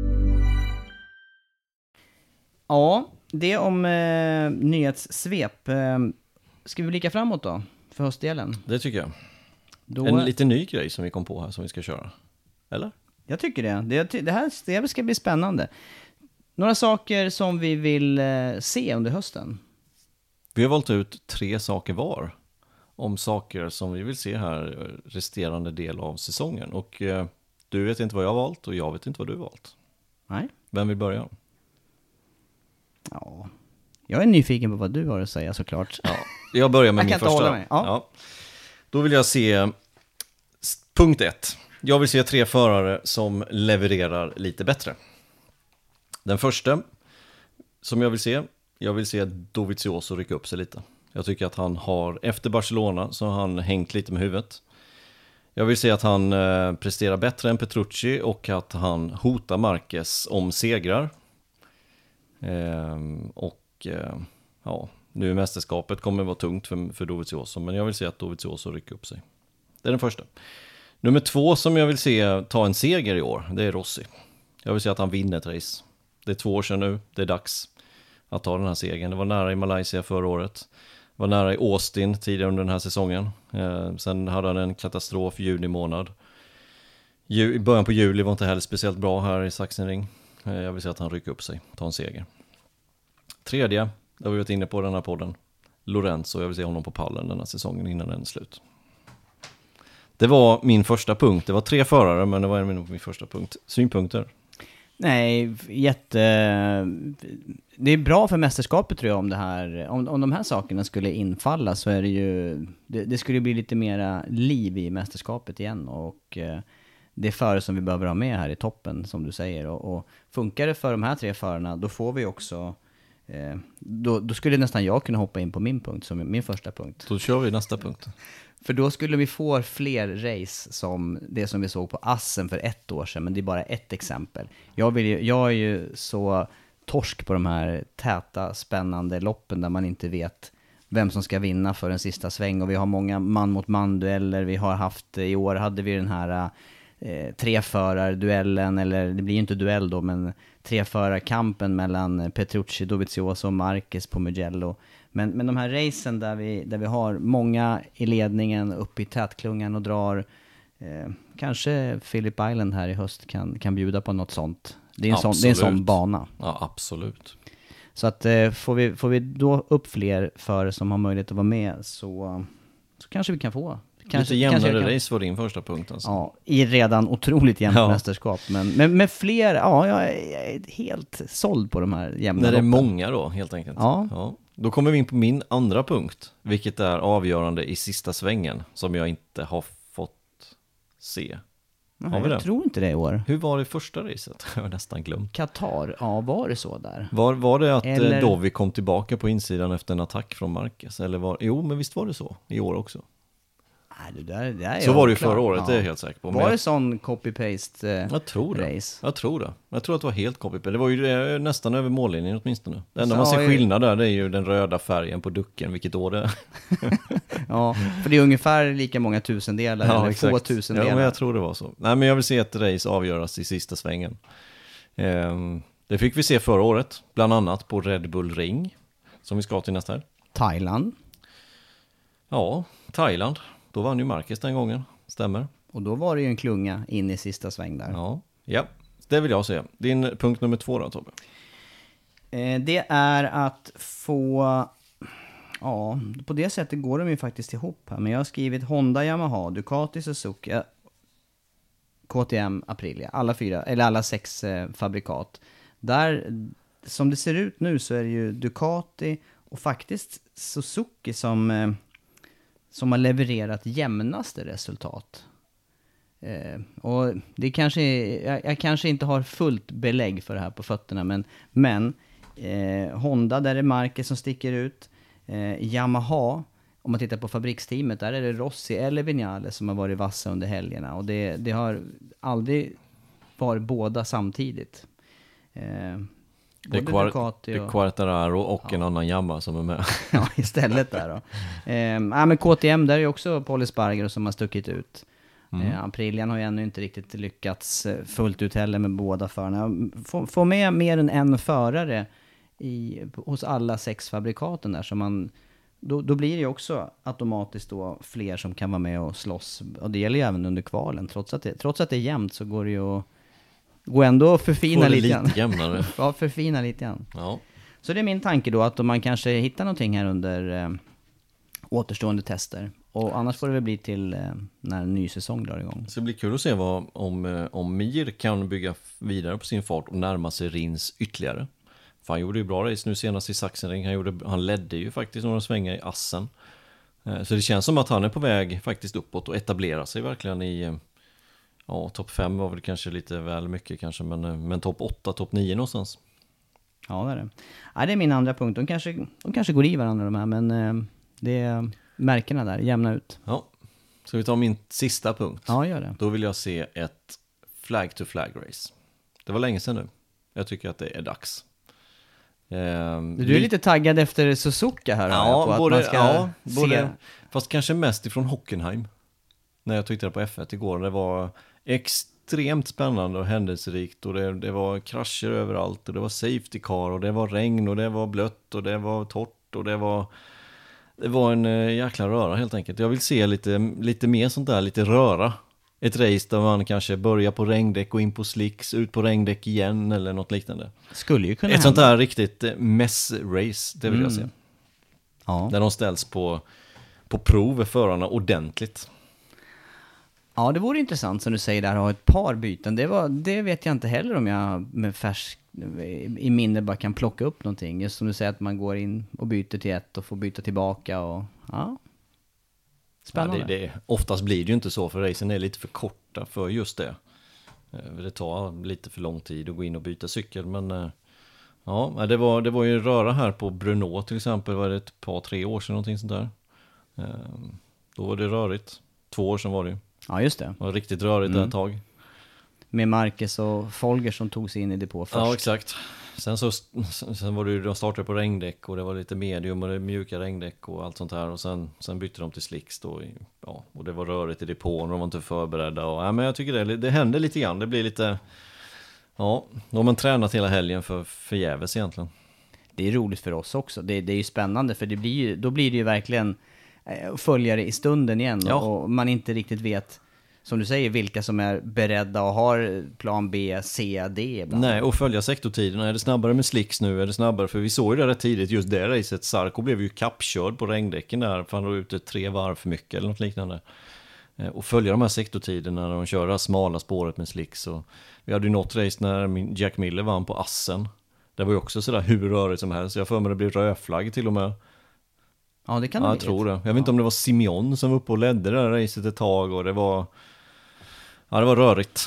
Ja, det om nyhetssvep. Ska vi blicka framåt då, för höstdelen? Det tycker jag. Då... En lite ny grej som vi kom på här som vi ska köra. Eller? Jag tycker det. Det här ska bli spännande. Några saker som vi vill se under hösten. Vi har valt ut 3 saker var. Om saker som vi vill se här resterande del av säsongen. Och du vet inte vad jag har valt och jag vet inte vad du har valt. Nej. Vem vill börja? Ja, jag är nyfiken på vad du har att säga såklart. Ja, jag börjar med min första. Ja. Då vill jag se punkt 1. Jag vill se 3 förare som levererar lite bättre. Den första som jag vill se Dovizioso rycka upp sig lite. Jag tycker att han har, efter Barcelona så har han hängt lite med huvudet. Jag vill se att han presterar bättre än Petrucci och att han hotar Marquez om segrar. Nu i mästerskapet kommer det vara tungt för Dovizioso, men jag vill se att Dovizioso rycker upp sig. Det är den första. Nummer 2 som jag vill se ta en seger i år, det är Rossi. Jag vill se att han vinner ett race. Det är 2 år sedan nu, det är dags att ta den här segern. Det var nära i Malaysia förra året. Det var nära i Austin tidigare under den här säsongen. Sen hade han en katastrof i juni månad. I början på juli var inte heller speciellt bra här i Sachsenring. Jag vill se att han rycker upp sig, ta en seger. 3, det har vi varit inne på den här podden. Lorenzo, jag vill se honom på pallen den här säsongen innan den är slut. Det var min första punkt. Det var 3 förare, men det var min första punkt. Synpunkter? Nej, det är bra för mästerskapet tror jag om det här. Om de här sakerna skulle infalla så är det ju... Det skulle bli lite mera liv i mästerskapet igen och... Det är förare som vi behöver ha med här i toppen, som du säger. Och funkar det för de här 3 förarna, då får vi också... Då skulle nästan jag kunna hoppa in på min punkt, som min första punkt. Då kör vi nästa punkt. För då skulle vi få fler race som det som vi såg på Assen för 1 år sedan. Men det är bara ett exempel. Jag är ju så torsk på de här täta, spännande loppen där man inte vet vem som ska vinna för en sista sväng. Och vi har många man-mot-man-dueller. Vi har haft, i år hade vi den här... 3-förarduellen, eller det blir ju inte duell då, men 3-förarkampen mellan Petrucci, Dovizioso och Marquez på Mugello. Men de här racen där vi har många i ledningen uppe i tätklungan och drar, kanske Phillip Island här i höst kan bjuda på något sånt. Det är en sån bana. Ja, absolut. Så att får vi då upp fler förare som har möjlighet att vara med så kanske vi kan få. Lite jämnare race var din första punkt alltså. Ja, i redan otroligt jämnt mästerskap. Men med fler, jag är helt såld på de här jämna när det är loppen. många då, helt enkelt. Ja. Då kommer vi in på min andra punkt, vilket är avgörande i sista svängen, som jag inte har fått se. Nej, jag tror inte det i år. Hur var det första racet? Jag har nästan glömt. Qatar, var det så där? Var det att Dovi kom tillbaka på insidan efter en attack från Marquez? Jo, men visst var det så i år också. Nej, det är så var det ju förra året, det är jag helt säker på. Var det sån copy-paste jag tror det. Race? Jag tror det. Jag tror att det var helt copy-paste. Det var ju nästan över mållinjen åtminstone. Det enda man ser skillnad där, det är ju den röda färgen på ducken, vilket år det är. Ja, för det är ungefär lika många tusendelar, eller exakt. Få tusendelar. Ja, men jag tror det var så. Nej, men jag vill se ett race avgöras i sista svängen. Det fick vi se förra året, bland annat på Red Bull Ring, som vi ska till nästa här. Thailand. Ja, Thailand. Då vann ju Marquez den gången, stämmer. Och då var det ju en klunga in i sista sväng där. Ja, det vill jag se. Din punkt nummer 2 då, Tobbe? Det är att få... Ja, på det sättet går de ju faktiskt ihop här. Men jag har skrivit Honda, Yamaha, Ducati, Suzuki, KTM, Aprilia. Alla 6 fabrikat. Där, som det ser ut nu så är det ju Ducati och faktiskt Suzuki som har levererat jämnaste resultat. Och det kanske jag kanske inte har fullt belägg för det här på fötterna, men Honda, där är Marquez som sticker ut. Yamaha om man tittar på fabriksteamet, där är det Rossi eller Vignales som har varit vassa under helgerna. Och det har aldrig varit båda samtidigt. Det är Quartararo och en annan jamma som är med. Ja, istället där då. Men KTM, där är ju också Paul Espargaro som har stuckit ut. Aprilian har ju ännu inte riktigt lyckats fullt ut heller med båda förarna. Få med mer än en förare hos alla 6 fabrikaten där, så då blir det ju också automatiskt då fler som kan vara med och slåss. Och det gäller ju även under kvalen. Trots att det är jämnt så går det ju att gå ändå förfina lite grann. Jämnare. Ja, förfina lite grann. Ja. Så det är min tanke då, att om man kanske hittar någonting här under återstående tester. Och annars får det väl bli till när en ny säsong drar igång. Så det blir kul att se om Mir kan bygga vidare på sin fart och närma sig Rins ytterligare. För han gjorde ju bra race nu senast i Sachsenring. Han ledde ju faktiskt några svängar i Assen. Så det känns som att han är på väg faktiskt uppåt och etablera sig verkligen i topp 5 var väl kanske lite väl mycket kanske, men topp 8, topp 9 någonstans. Ja, det är det. Ja, det är min andra punkt. De kanske går i varandra de här, men det är märkena där, jämna ut. Ja, ska vi ta min sista punkt? Ja, gör det. Då vill jag se ett flag-to-flag-race. Det var länge sedan nu. Jag tycker att det är dags. Du är lite taggad efter Suzuka här. Ja, på att man ska fast kanske mest ifrån Hockenheim. När jag tittade på F1 igår. Det var extremt spännande och händelserikt. Och det var krascher överallt. Och det var safety car. Och det var regn. Och det var blött. Och det var torrt. Och det var en jäkla röra helt enkelt. Jag vill se lite mer sånt där. Lite röra. Ett race där man kanske börjar på regndäck och in på slicks. Ut på regndäck igen. Eller något liknande. Skulle ju kunna ett sånt där riktigt mess-race. Det vill jag se. Ja. Där de ställs på prov förarna ordentligt. Ja, det vore intressant som du säger där, att ha ett par byten. Det vet jag inte heller om jag med färsk i minne bara kan plocka upp någonting. Just som du säger att man går in och byter till ett och får byta tillbaka. Och, ja. Spännande. Ja, oftast blir det ju inte så, för racen är lite för korta för just det. Det tar lite för lång tid att gå in och byta cykel. Men ja, det var ju röra här på Brno till exempel. Var det ett par 3 år sedan någonting sånt där. Då var det rörigt. 2 år sedan var det ju. Ja, just det. Det var riktigt rörigt ett tag. Med Marquez och Folger som tog sig in i depå först. Ja, exakt. Sen var det ju, de startade på regndäck och det var lite medium och det mjuka regndäck och allt sånt här. Och sen bytte de till slicks då. Och det var rörigt i depån och de var inte förberedda. Och, men jag tycker det händer lite grann. Det blir lite... Ja, då har man tränat hela helgen för förgäves egentligen. Det är roligt för oss också. Det är ju spännande, för då blir det ju verkligen följare i stunden igen. Ja. Och man inte riktigt vet, som du säger, vilka som är beredda och har plan B, C, D ibland. Nej, och följa sektortiderna. Är det snabbare med slicks nu? Är det snabbare? För vi såg ju det rätt tidigt, just det racet. Sarko blev ju kappkörd på regndäcken där, för han var ute 3 varv för mycket eller något liknande. Och följa de här sektortiderna när de kör det här smala spåret med slicks. Och vi hade ju något race när Jack Miller vann på Assen. Det var ju också sådär hur rörigt som helst. Jag för mig det blev rödflagg till och med. Ja, det kan det jag tror det. Jag vet inte om det var Simeon som var uppe och ledde det här racet ett tag. Och det var rörigt.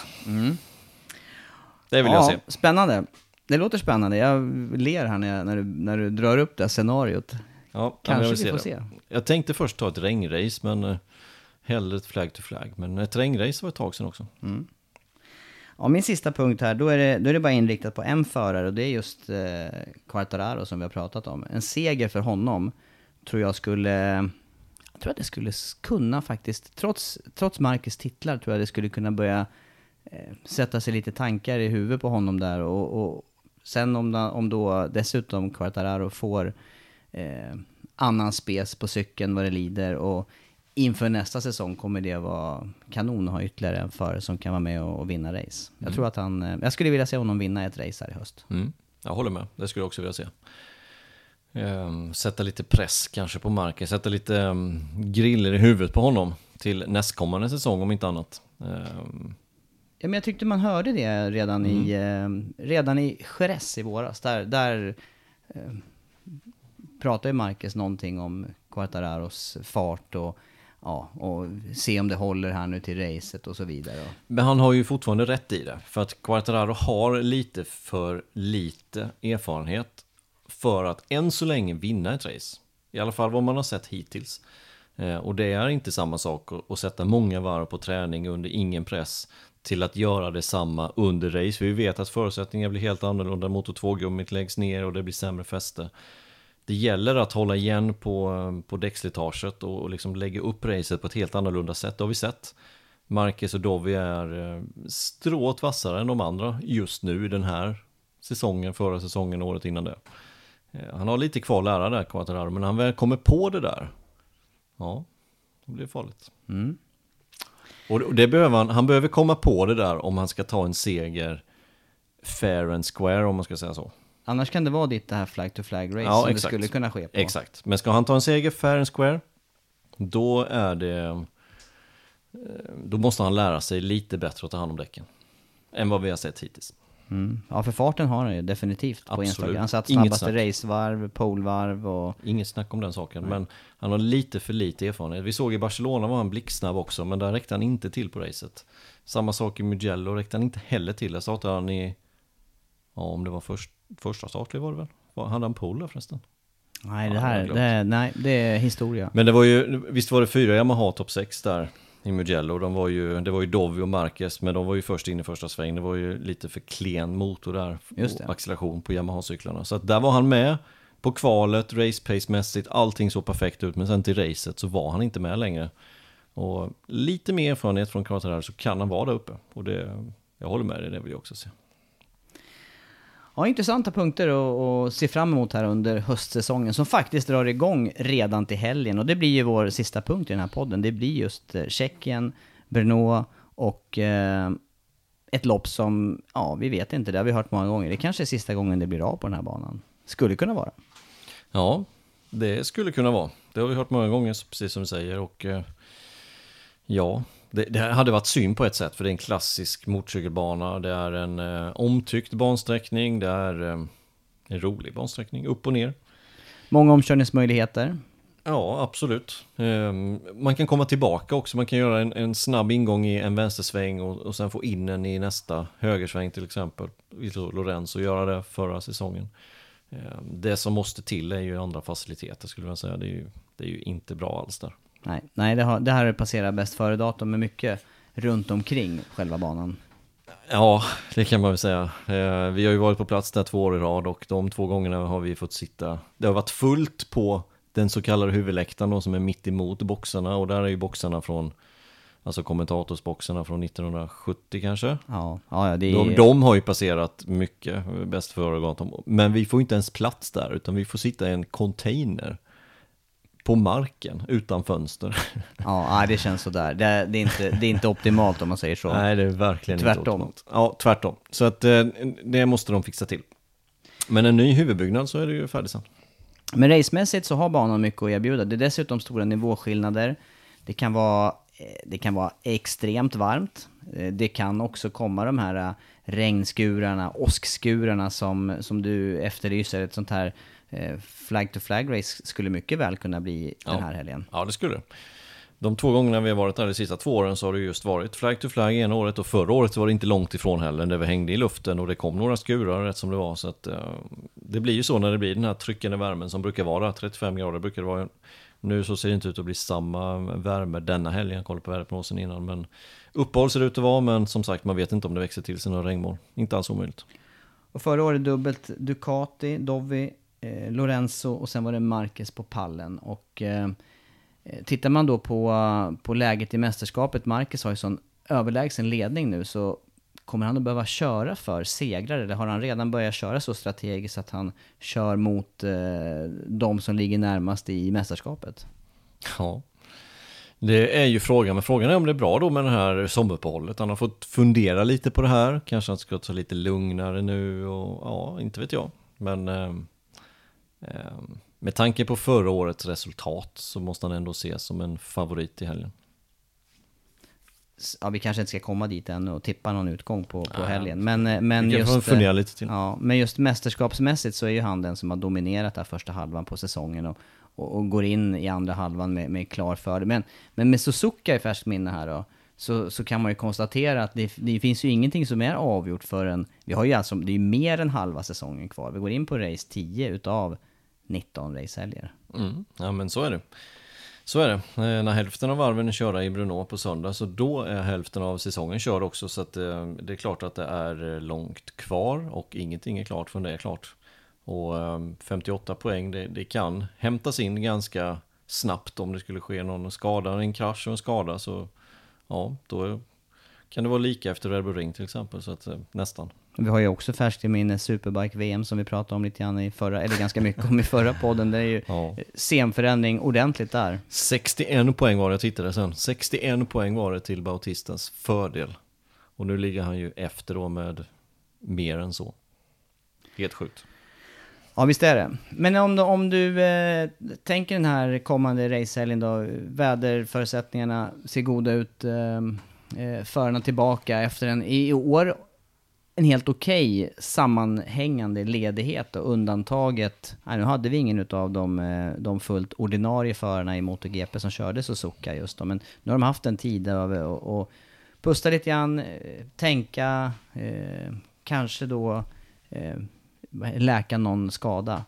Det vill jag se. Spännande. Det låter spännande. Jag ler här när du drar upp det här scenariot. Ja, kanske vi får se. Jag tänkte först ta ett regnrace, men hellre ett flag to flag. Men ett regnrace var ett tag sedan också. Ja, min sista punkt här, då är det bara inriktat på en förare, och det är just Quartararo som vi har pratat om. En seger för honom tror jag att det skulle kunna faktiskt, trots Marquez titlar, tror jag det skulle kunna börja sätta sig lite tankar i huvudet på honom där. Och sen om då dessutom Quartararo får annan spes på cykeln vad det lider, och inför nästa säsong kommer det vara kanon att ha ytterligare en förare som kan vara med och vinna race. Jag tror att jag skulle vilja se honom vinna ett race här i höst. Jag håller med, det skulle jag också vilja se. Sätta lite press kanske på Marquez, sätta lite griller i huvudet på honom till nästkommande säsong om inte annat. Ja, men jag tyckte man hörde det redan i Jerez i våras. Där pratade Marquez någonting om Quartararos fart och se om det håller här nu till racet och så vidare. Men han har ju fortfarande rätt i det, för att Quartararo har lite för lite erfarenhet för att än så länge vinna ett race. I alla fall vad man har sett hittills. Och det är inte samma sak att sätta många varv på träning under ingen press till att göra detsamma under race. Vi vet att förutsättningar blir helt annorlunda, motor 2-gummit läggs ner och det blir sämre fäste. Det gäller att hålla igen på däckslitaget och liksom lägga upp racet på ett helt annorlunda sätt. Det har vi sett. Marquez och Dovi är strået vassare än de andra just nu i den här säsongen, förra säsongen, året innan det. Han har lite kvar att lära där, Quartararo, men han väl kommer på det där. Ja, det blir farligt. Mm. Och det behöver han behöver komma på det där om han ska ta en seger fair and square, om man ska säga så. Annars kan det vara det här flag-to-flag race som det skulle kunna ske på. Exakt, men ska han ta en seger fair and square, då måste han lära sig lite bättre att ta hand om däcken än vad vi har sett hittills. Mm. Ja, för farten har han ju definitivt på Absolut. Instagram. Han satt snabbaste racevarv, polevarv och... Inget snack om den saken, men han har lite för lite erfarenhet. Vi såg i Barcelona var han blixtsnabb också, men där räckte han inte till på racet. Samma sak i Mugello räckte han inte heller till. Där startade han om det var första startlig var det väl? Hade han pole där förresten? Nej, det är historia. Men det var ju, visst var det 4 Yamaha topp 6 där i Mugello. Det var ju Dovi och Marquez, men de var ju först in i första sväng. Det var ju lite för klen motor där. Just det. Och acceleration på Yamaha-cyklarna. Så att där var han med på kvalet, race pace-mässigt. Allting så perfekt ut, men sen till racet så var han inte med längre. Och lite mer erfarenhet från Quartararo så kan han vara där uppe. Och jag håller med dig, det vill jag också se. Ja, intressanta punkter att se fram emot här under höstsäsongen som faktiskt drar igång redan till helgen. Och det blir ju vår sista punkt i den här podden. Det blir just Tjeckien, Brno och ett lopp som, vi vet inte, det har vi hört många gånger. Det kanske är sista gången det blir av på den här banan. Skulle kunna vara. Ja, det skulle kunna vara. Det har vi hört många gånger, precis som du säger. Och det hade varit synd på ett sätt, för det är en klassisk motorcykelbana. Det är en omtyckt bansträckning. Det är en rolig bansträckning, upp och ner. Många omkörningsmöjligheter. Ja, absolut. Man kan komma tillbaka också. Man kan göra en snabb ingång i en vänstersväng och sen få in den i nästa högersväng till exempel. Lorenzo göra det förra säsongen. Det som måste till är ju andra faciliteter, skulle man säga. Det är ju inte bra alls där. Nej, det här passerar bäst före datum med mycket runt omkring själva banan. Ja, det kan man väl säga. Vi har ju varit på plats där 2 år i rad och de 2 gångerna har vi fått sitta. Det har varit fullt på den så kallade huvudläktaren då, som är mitt emot boxarna, och där är ju boxarna från, alltså kommentatorsboxarna från 1970 kanske. Ja, de har ju passerat mycket bäst före datum, men vi får inte ens plats där, utan vi får sitta i en container på marken utan fönster. Ja, det känns sådär. Det är inte optimalt om man säger så. Nej, det är verkligen tvärtom. Inte optimalt. Ja, tvärtom. Så att det måste de fixa till. Men en ny huvudbyggnad så är det ju färdigt sen. Men racemässigt så har banan mycket att erbjuda. Det är dessutom stora nivåskillnader. Det kan vara extremt varmt. Det kan också komma de här regnskurarna, åskskurarna som du efterlyser. Ett sånt här flag-to-flag race skulle mycket väl kunna bli den här helgen. Ja, det skulle. De 2 gångerna vi har varit där de sista 2 åren så har det just varit flag-to-flag ena året, och förra året så var det inte långt ifrån heller, där vi hängde i luften och det kom några skurar rätt som det var. Så att det blir ju så när det blir den här tryckande värmen som brukar vara 35 grader brukar det vara. Nu så ser det inte ut att bli samma värme denna helgen. Jag kollade på väderprognosen innan, men uppehåll ser det ut att vara, men som sagt, man vet inte om det växer till sig några regnmoln. Inte alls omöjligt. Och förra året dubbelt Ducati, Dovi, Lorenzo och sen var det Marquez på pallen. Och tittar man då på läget i mästerskapet, Marquez har ju sån överlägsen ledning nu, så kommer han att behöva köra för segrar, eller har han redan börjat köra så strategiskt att han kör mot de som ligger närmast i mästerskapet? Ja, det är ju frågan, men frågan är om det är bra då med det här sommaruppehållet. Han har fått fundera lite på det här, kanske han ska ta lite lugnare nu och inte vet jag. Men med tanke på förra årets resultat så måste han ändå ses som en favorit i helgen. Ja, vi kanske inte ska komma dit än och tippa någon utgång på helgen. Men just fundera lite till. Ja, men just mästerskapsmässigt så är ju han den som har dominerat där första halvan på säsongen och går in i andra halvan med klar fördel. Men med Suzuka i färskt minne här då, så kan man ju konstatera att det finns ju ingenting som är avgjort förrän, vi har ju alltså, det är ju mer än halva säsongen kvar. Vi går in på race 10 utav 19 racehelger. Ja, men så är det. Så är det. När hälften av varven är köra i Brno på söndag, så då är hälften av säsongen körd också. Så att det är klart att det är långt kvar och ingenting är klart förrän det är klart. Och 58 poäng, det kan hämtas in ganska snabbt om det skulle ske någon skada, en krasch och en skada. Så ja, då kan det vara lika efter Red Bull Ring till exempel, så att nästan. Vi har ju också färskt i minne Superbike-VM som vi pratade om lite grann i förra, eller ganska mycket om i förra podden. Det är ju scenförändring ordentligt där. 61 poäng var det, jag tittade sen. 61 poäng var det till Bautistas fördel. Och nu ligger han ju efter då med mer än så. Helt sjukt. Ja, visst är det. Men om du tänker den här kommande racehelgen då, väderförutsättningarna ser goda ut, förarna tillbaka efter en i år en helt okej sammanhängande ledighet och undantaget. Nu hade vi ingen av de fullt ordinarie förarna i MotoGP som körde Suzuka just då, men nu har de haft en tid och pusta lite grann, tänka, kanske då läka någon skada.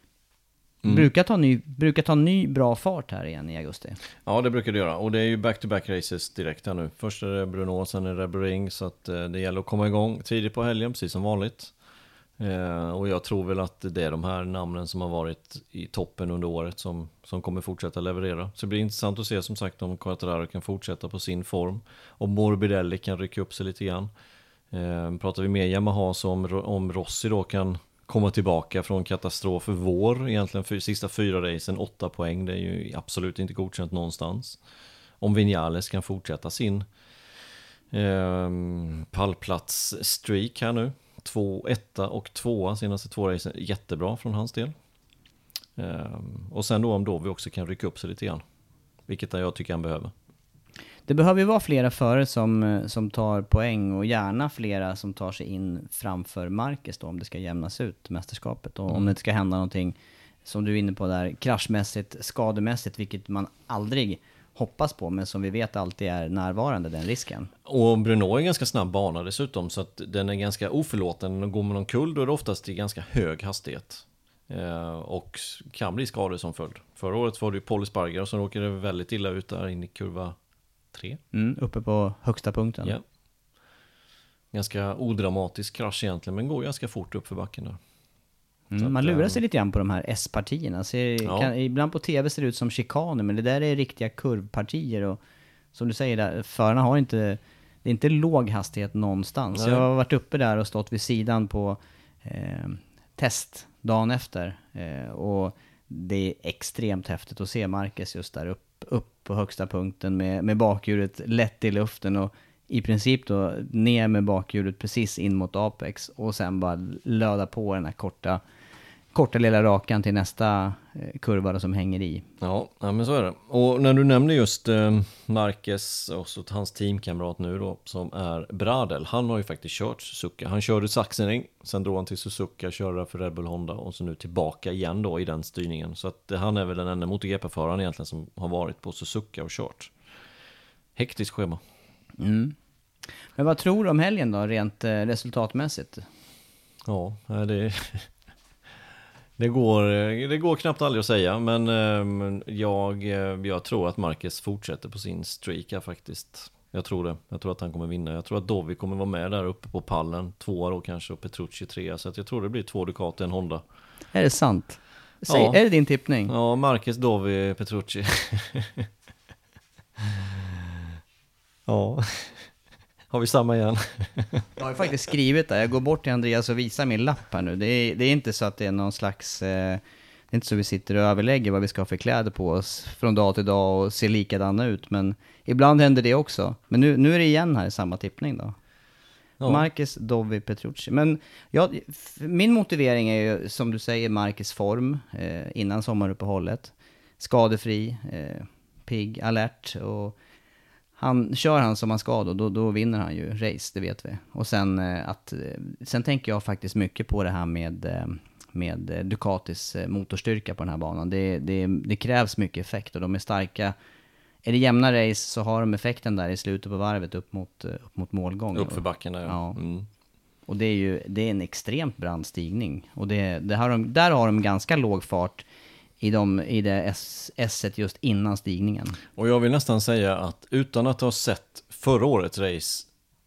Brukar ta ny bra fart här igen i augusti. Ja, det brukar det göra. Och det är ju back-to-back races direkt här nu. Först är det Brno, sen är det Red Bull Ring. Så att det gäller att komma igång tidigt på helgen, precis som vanligt. Och jag tror väl att det är de här namnen som har varit i toppen under året som kommer fortsätta leverera. Så det blir intressant att se som sagt om Quartararo kan fortsätta på sin form. Och Morbidelli kan rycka upp sig lite grann. Pratar vi mer Yamaha, så om Rossi då kan komma tillbaka från katastrof för vår, egentligen för sista 4 racen, 8 poäng, det är ju absolut inte godkänt någonstans. Om Vinales kan fortsätta sin pallplats-streak här nu, 1 och 2 senaste 2 racen, jättebra från hans del. Och sen då om vi också kan rycka upp sig lite grann, vilket jag tycker han behöver. Det behöver ju vara flera förare som tar poäng och gärna flera som tar sig in framför Marquez då, om det ska jämnas ut mästerskapet. Och om det ska hända någonting som du är inne på där, kraschmässigt, skademässigt, vilket man aldrig hoppas på, men som vi vet alltid är närvarande, den risken. Och Brno är en ganska snabb bana dessutom, så att den är ganska oförlåten. När de går med någon kull, då är det oftast i ganska hög hastighet. Och kan bli skador som följd. Förra året var det ju Paul Espargaro som råkade väldigt illa ut där in i kurva 3. Uppe på högsta punkten. Ja. Ganska odramatisk krasch egentligen, men går ganska fort upp för backen där. Man lurar sig lite grann på de här S-partierna. Ibland på tv ser det ut som chikaner, men det där är riktiga kurvpartier. Och som du säger, där, förarna har inte, det är inte låg hastighet någonstans. Nej. Jag har varit uppe där och stått vid sidan på test dagen efter. Och det är extremt häftigt att se Marquez just där upp på högsta punkten med bakhjulet lätt i luften och i princip då ner med bakhjulet precis in mot Apex och sen bara löda på den här korta lilla rakan till nästa kurva som hänger i. Ja, men så är det. Och när du nämner just Marquez och så hans teamkamrat nu då, som är Bradel, han har ju faktiskt kört Suzuka. Han körde Sachsenring, sen drog han till Suzuka, körde för Red Bull Honda och så nu tillbaka igen då i den styrningen. Så att han är väl den enda MotoGP-föraren egentligen som har varit på Suzuka och kört. Hektiskt schema. Men vad tror du om helgen då, rent resultatmässigt? Ja, det går knappt aldrig att säga, men jag tror att Marquez fortsätter på sin streak här faktiskt. Jag tror det. Jag tror att han kommer vinna. Jag tror att Dovi kommer vara med där uppe på pallen. 2 då kanske och Petrucci 3. Så att jag tror det blir 2 Ducati, en Honda. Är det sant? Är det din tippning? Ja, Marquez, Dovi, Petrucci. Ja. Har vi samma igen? Jag har faktiskt skrivit där. Jag går bort till Andreas och visar min lapp här nu. Det är inte så att det är någon slags... det är inte så vi sitter och överlägger vad vi ska ha för kläder på oss från dag till dag och ser likadana ut. Men ibland händer det också. Men nu är det igen här samma tippning då. Ja. Marquez, Dovi, Petrucci. Men min motivering är ju, som du säger, Marquez form innan sommaruppehållet. Skadefri, pigg, alert och... Kör han som han ska då vinner han ju race, det vet vi. Och sen tänker jag faktiskt mycket på det här med Ducatis motorstyrka på den här banan. Det krävs mycket effekt och de är starka. Är det jämna race så har de effekten där i slutet på varvet upp mot målgång. Upp för backen där, ja. Och det är en extremt brant stigning. Och där har de ganska låg fart i det S-et just innan stigningen. Och jag vill nästan säga att utan att ha sett förra årets race,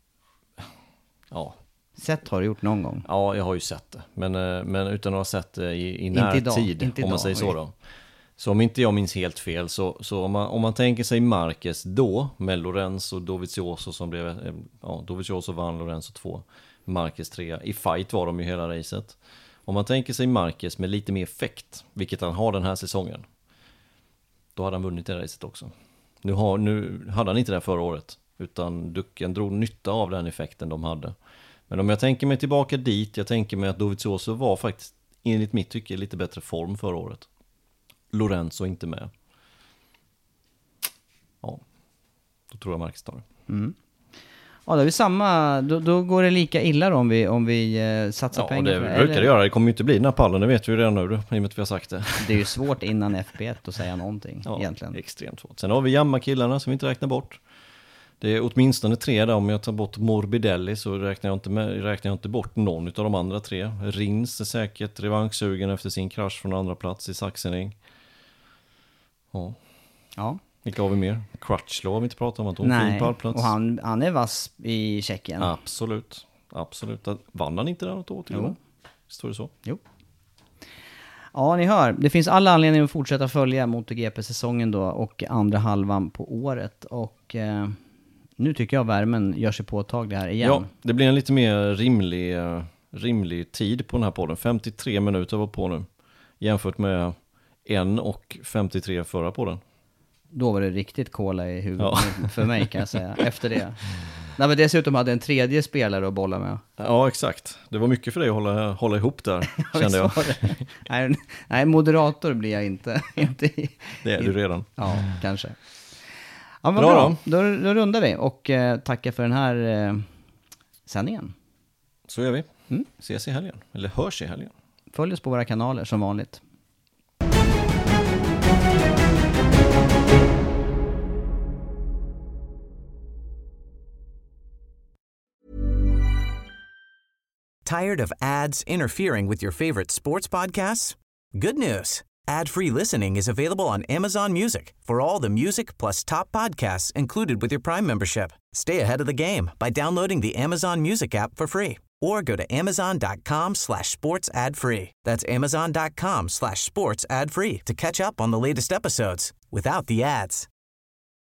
Sett har du gjort någon gång? Ja, jag har ju sett det. Men utan att ha sett det i närtid, om man säger så då. Så om inte jag minns helt fel, så om man tänker sig Marquez då, med Lorenzo och Dovizioso som blev, Dovizioso vann, Lorenzo 2, Marquez 3. I fight var de ju hela racet. Om man tänker sig Marquez med lite mer effekt, vilket han har den här säsongen, då hade han vunnit det racet också. Nu hade han inte det förra året, utan Ducken drog nytta av den effekten de hade. Men om jag tänker mig tillbaka dit, jag tänker mig att Dovizioso var faktiskt, enligt mitt tycke, i lite bättre form förra året. Lorenzo inte med. Ja, då tror jag Marquez tar det. Mm. Ja, då är vi samma, då går det lika illa då om vi satsar pengar. Ja, det brukar det göra. Det kommer ju inte bli den här pallen, det vet vi ju redan nu, i och med att vi har sagt det. Det är ju svårt innan FP1 att säga någonting, egentligen. Extremt svårt. Sen har vi Jamma-killarna som vi inte räknar bort. Det är åtminstone 3 där. Om jag tar bort Morbidelli så räknar jag inte bort någon av de andra 3. Rins är säkert revanschsugen efter sin krasch från andra plats i Sachsenring. Ja. Vilka har vi mer? Crutchlow har vi inte pratat om, att hon fin pallplats. Och han är vass i Tjeckien. Absolut. Vann han inte där något år till? Jo. Står det så? Jo. Ja, ni hör. Det finns alla anledningar att fortsätta följa MotoGP-säsongen då och andra halvan på året. Och nu tycker jag värmen gör sig påtaglig här igen. Ja, det blir en lite mer rimlig tid på den här podden. 53 minuter var på nu. Jämfört med 1:53 förra podden. Då var det riktigt kola i huvudet för mig, kan jag säga. Efter det. Nej, men dessutom hade en tredje spelare att bolla med. Ja, exakt. Det var mycket för dig att hålla ihop där, kände jag. Nej, moderator blir jag inte. Det är du redan. Ja, kanske. Ja, men bra. Då rundar vi och tackar för den här sändningen. Så gör vi. Ses i helgen. Eller hörs i helgen. Följ oss på våra kanaler som vanligt. Tired of ads interfering with your favorite sports podcasts? Good news. Ad-free listening is available on Amazon Music for all the music plus top podcasts included with your Prime membership. Stay ahead of the game by downloading the Amazon Music app for free or go to amazon.com/sports ad free. That's amazon.com/sports ad free to catch up on the latest episodes without the ads.